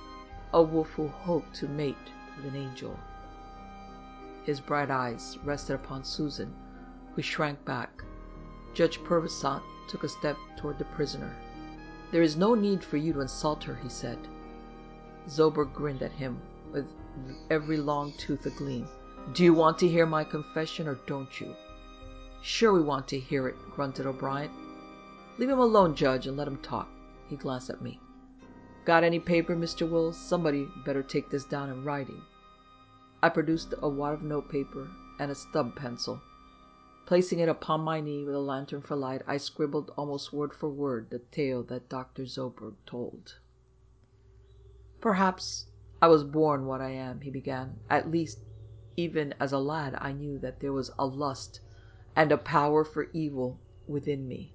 A wolf who hoped to mate with an angel." His bright eyes rested upon Susan, who shrank back. Judge Purvisant took a step toward the prisoner. "There is no need for you to insult her," he said. Zoberg grinned at him, with every long tooth agleam. "Do you want to hear my confession, or don't you?" "Sure we want to hear it," grunted O'Brien. "Leave him alone, Judge, and let him talk." He glanced at me. "Got any paper, Mister Wills? Somebody better take this down in writing." I produced a wad of notepaper and a stub pencil. Placing it upon my knee with a lantern for light, I scribbled almost word for word the tale that Doctor Zoberg told. "Perhaps I was born what I am," he began. "At least, even as a lad, I knew that there was a lust and a power for evil within me.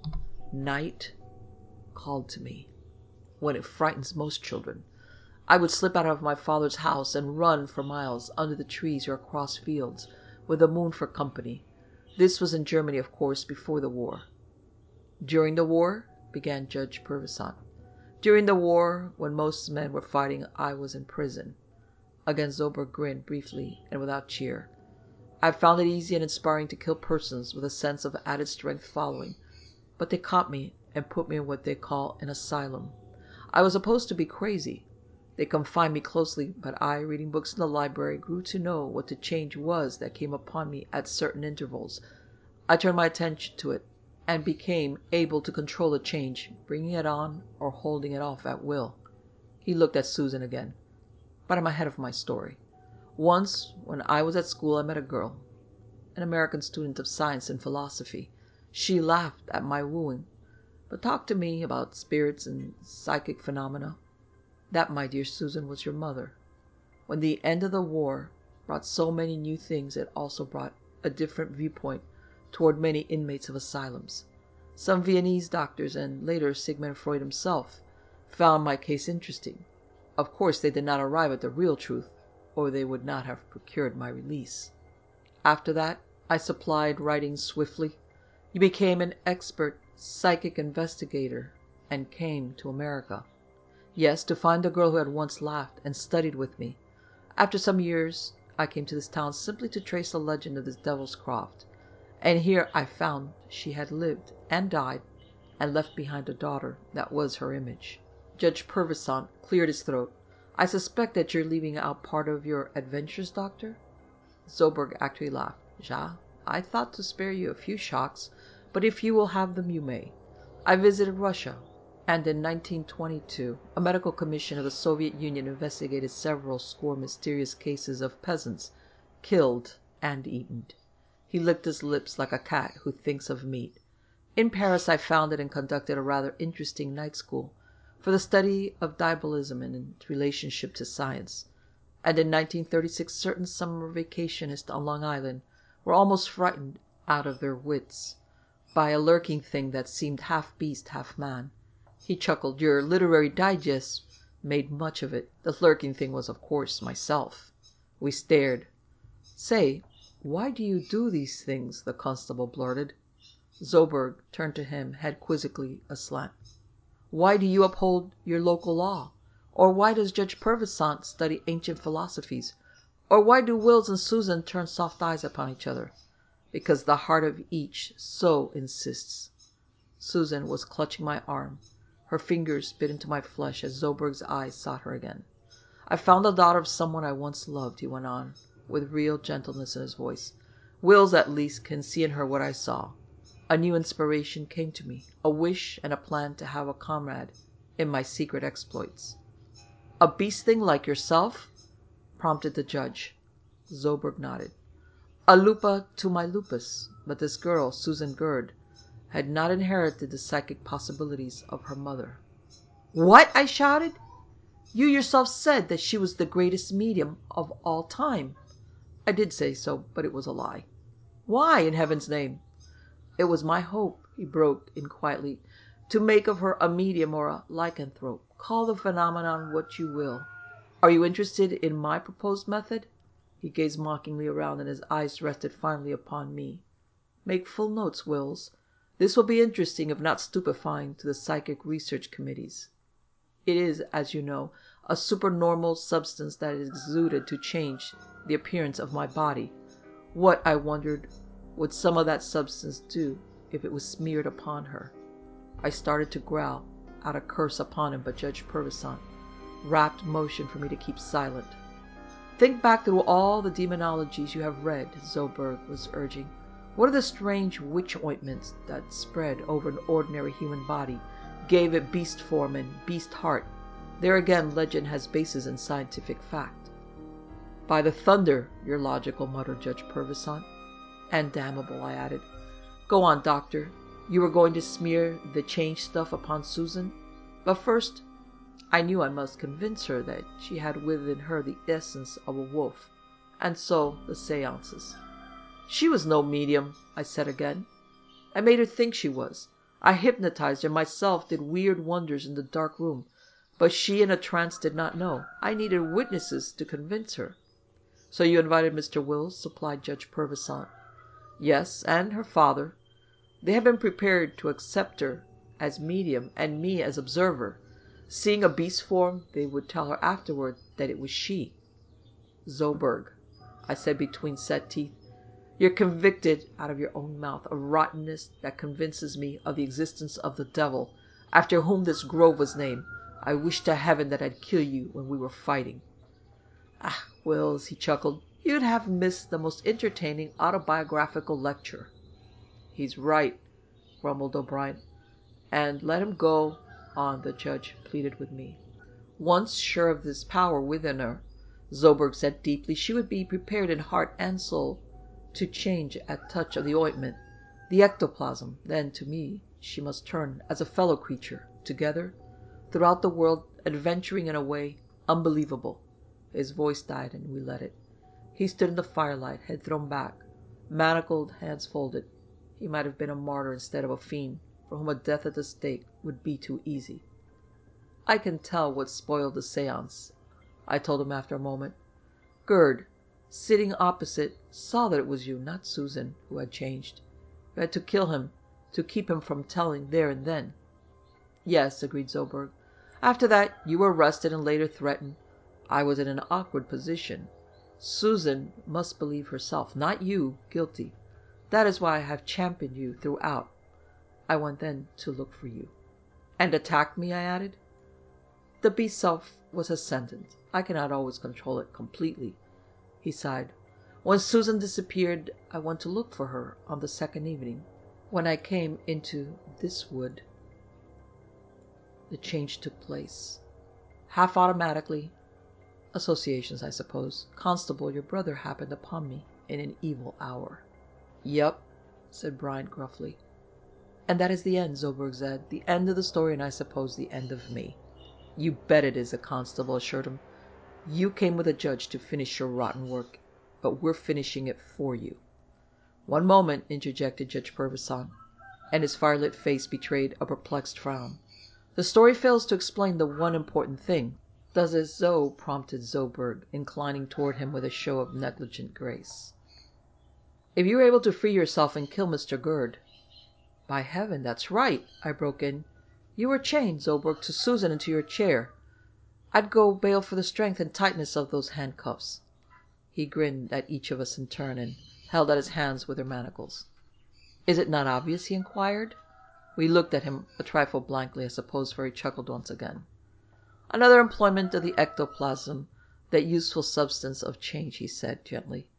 Night called to me, when it frightens most children. I would slip out of my father's house and run for miles under the trees or across fields, with the moon for company. This was in Germany, of course, before the war." "During the war?" began Judge Purvisant. "During the war, when most men were fighting, I was in prison." Again Zoberg grinned briefly and without cheer. "I found it easy and inspiring to kill persons with a sense of added strength following, but they caught me and put me in what they call an asylum. I was supposed to be crazy. They confined me closely, but I, reading books in the library, grew to know what the change was that came upon me at certain intervals. I turned my attention to it, and became able to control the change, bringing it on or holding it off at will." He looked at Susan again. "But I'm ahead of my story. Once, when I was at school, I met a girl, an American student of science and philosophy. She laughed at my wooing, but talked to me about spirits and psychic phenomena. That, my dear Susan, was your mother. When the end of the war brought so many new things, it also brought a different viewpoint toward many inmates of asylums. Some Viennese doctors, and later Sigmund Freud himself, found my case interesting. Of course, they did not arrive at the real truth, or they would not have procured my release. After that, I supplied writing swiftly. You became an expert psychic investigator and came to America. Yes, to find the girl who had once laughed and studied with me. After some years, I came to this town simply to trace the legend of this Devil's Croft. And here I found she had lived and died and left behind a daughter that was her image." Judge Purvisant cleared his throat. "I suspect that you're leaving out part of your adventures, Doctor?" Zoberg actually laughed. "Ja, I thought to spare you a few shocks, but if you will have them, you may. I visited Russia, and in nineteen twenty-two, a medical commission of the Soviet Union investigated several score mysterious cases of peasants killed and eaten." He licked his lips like a cat who thinks of meat. "In Paris I founded and conducted a rather interesting night school for the study of diabolism and its relationship to science. And in nineteen thirty-six certain summer vacationists on Long Island were almost frightened out of their wits by a lurking thing that seemed half beast, half man." He chuckled. "Your literary digest made much of it. The lurking thing was, of course, myself." We stared. "Say, why do you do these things?" the constable blurted. Zoberg turned to him, head quizzically aslant. "Why do you uphold your local law? Or why does Judge Purvisant study ancient philosophies? Or why do Wills and Susan turn soft eyes upon each other? Because the heart of each so insists." Susan was clutching my arm. Her fingers bit into my flesh as Zoberg's eyes sought her again. "I found the daughter of someone I once loved," he went on, with real gentleness in his voice. "Wills, at least, can see in her what I saw. A new inspiration came to me, a wish and a plan to have a comrade in my secret exploits." "A beast thing like yourself?" prompted the judge. Zoberg nodded. "A lupa to my lupus. But this girl, Susan Gerd, had not inherited the psychic possibilities of her mother." "What?" I shouted. "You yourself said that she was the greatest medium of all time." "I did say so, but it was a lie." "Why, in heaven's name?" "It was my hope," he broke in quietly, "to make of her a medium or a lycanthrope. Call the phenomenon what you will. Are you interested in my proposed method?" He gazed mockingly around, and his eyes rested finally upon me. "Make full notes, Wills. This will be interesting, if not stupefying, to the psychic research committees. It is, as you know, a supernormal substance that is exuded to change the appearance of my body. What, I wondered, would some of that substance do if it was smeared upon her?" I started to growl out a curse upon him, but Judge Purvisant rapt motion for me to keep silent. Think back through all the demonologies you have read, Zoberg was urging. What are the strange witch ointments that spread over an ordinary human body, gave it beast form and beast heart? There again, legend has basis in scientific fact. By the thunder, your logical, muttered Judge Purvisant. And damnable, I added. Go on, doctor. You were going to smear the change stuff upon Susan? But first, I knew I must convince her that she had within her the essence of a wolf, and so the seances. She was no medium, I said again. I made her think she was. I hypnotized her myself, did weird wonders in the dark room, but she in a trance did not know. I needed witnesses to convince her. So you invited Mister Wills, supplied Judge Purvisant. Yes, and her father. They have been prepared to accept her as medium and me as observer. Seeing a beast form, they would tell her afterward that it was she. Zoberg, I said between set teeth, you're convicted out of your own mouth of rottenness that convinces me of the existence of the devil, after whom this grove was named. I wish to heaven that I'd kill you when we were fighting. Ah, Wills, he chuckled, you'd have missed the most entertaining autobiographical lecture. He's right, grumbled O'Brien. And let him go on, the judge pleaded with me. Once sure of this power within her, Zoberg said deeply, she would be prepared in heart and soul to change at touch of the ointment, the ectoplasm. Then to me she must turn as a fellow creature, together, throughout the world, adventuring in a way unbelievable. His voice died, and we let it. He stood in the firelight, head thrown back, manacled, hands folded. He might have been a martyr instead of a fiend, for whom a death at the stake would be too easy. I can tell what spoiled the seance, I told him after a moment. Gerd, sitting opposite, saw that it was you, not Susan, who had changed. You had to kill him, to keep him from telling there and then. Yes, agreed Zoberg. After that, you were arrested and later threatened. I was in an awkward position. Susan must believe herself, not you, guilty. That is why I have championed you throughout. I went then to look for you. And attack me, I added. The beast self was ascendant. I cannot always control it completely. He sighed. When Susan disappeared, I went to look for her on the second evening. When I came into this wood, the change took place. Half automatically. Associations, I suppose. Constable, your brother happened upon me in an evil hour. Yep, said Bryant gruffly. And that is the end, Zoberg said. The end of the story, and I suppose the end of me. You bet it is, the constable assured him. You came with a judge to finish your rotten work, but we're finishing it for you. One moment, interjected Judge Purvisant, and his firelit face betrayed a perplexed frown. The story fails to explain the one important thing. Does it, Zo? Prompted Zoberg, inclining toward him with a show of negligent grace. If you were able to free yourself and kill Mister Gerd. By heaven, that's right, I broke in. You were chained, Zoberg, to Susan and to your chair. I'd go bail for the strength and tightness of those handcuffs. He grinned at each of us in turn and held out his hands with their manacles. Is it not obvious? He inquired. We looked at him a trifle blankly, I suppose, for he chuckled once again. Another employment of the ectoplasm, that useful substance of change, he said gently.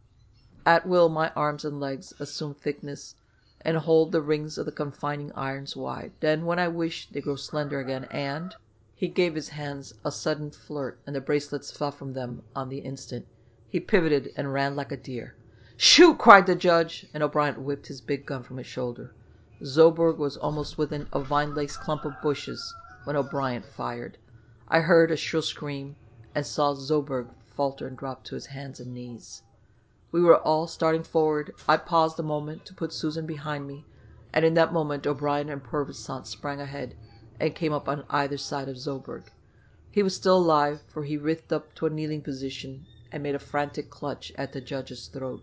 At will my arms and legs assume thickness and hold the rings of the confining irons wide. Then, when I wish, they grow slender again, and... He gave his hands a sudden flirt, and the bracelets fell from them on the instant. He pivoted and ran like a deer. Shoot! Cried the judge, and O'Brien whipped his big gun from his shoulder. Zoberg was almost within a vine-laced clump of bushes when O'Brien fired. I heard a shrill scream and saw Zoberg falter and drop to his hands and knees. We were all starting forward. I paused a moment to put Susan behind me, and in that moment O'Brien and Purvisant sprang ahead and came up on either side of Zoberg. He was still alive, for he writhed up to a kneeling position and made a frantic clutch at the judge's throat.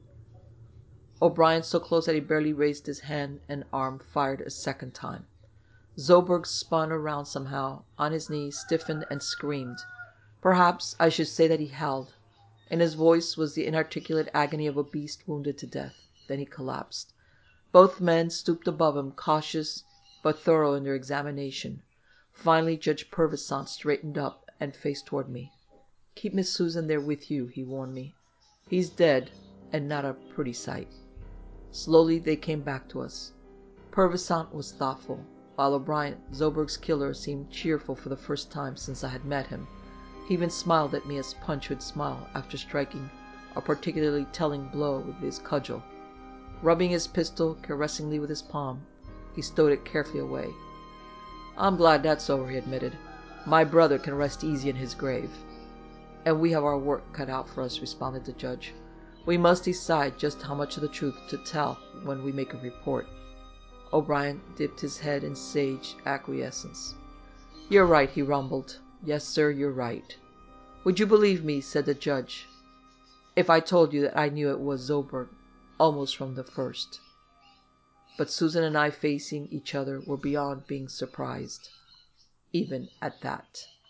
O'Brien, so close that he barely raised his hand and arm, fired a second time. Zoberg spun around somehow, on his knees, stiffened, and screamed. Perhaps I should say that he howled. In his voice was the inarticulate agony of a beast wounded to death. Then he collapsed. Both men stooped above him, cautious but thorough in their examination. Finally Judge Purvisant straightened up and faced toward me. "Keep Miss Susan there with you," he warned me. "He's dead, and not a pretty sight." Slowly they came back to us. Purvisant was thoughtful, while O'Brien, Zoberg's killer, seemed cheerful for the first time since I had met him. He even smiled at me as Punch would smile after striking a particularly telling blow with his cudgel. Rubbing his pistol caressingly with his palm, he stowed it carefully away. "I'm glad that's over," he admitted. "My brother can rest easy in his grave." "And we have our work cut out for us," responded the judge. "We must decide just how much of the truth to tell when we make a report." O'Brien dipped his head in sage acquiescence. "You're right," he rumbled. "Yes, sir, you're right." "Would you believe me," said the judge, "if I told you that I knew it was Zoberg almost from the first?" But Susan and I facing each other were beyond being surprised, even at that.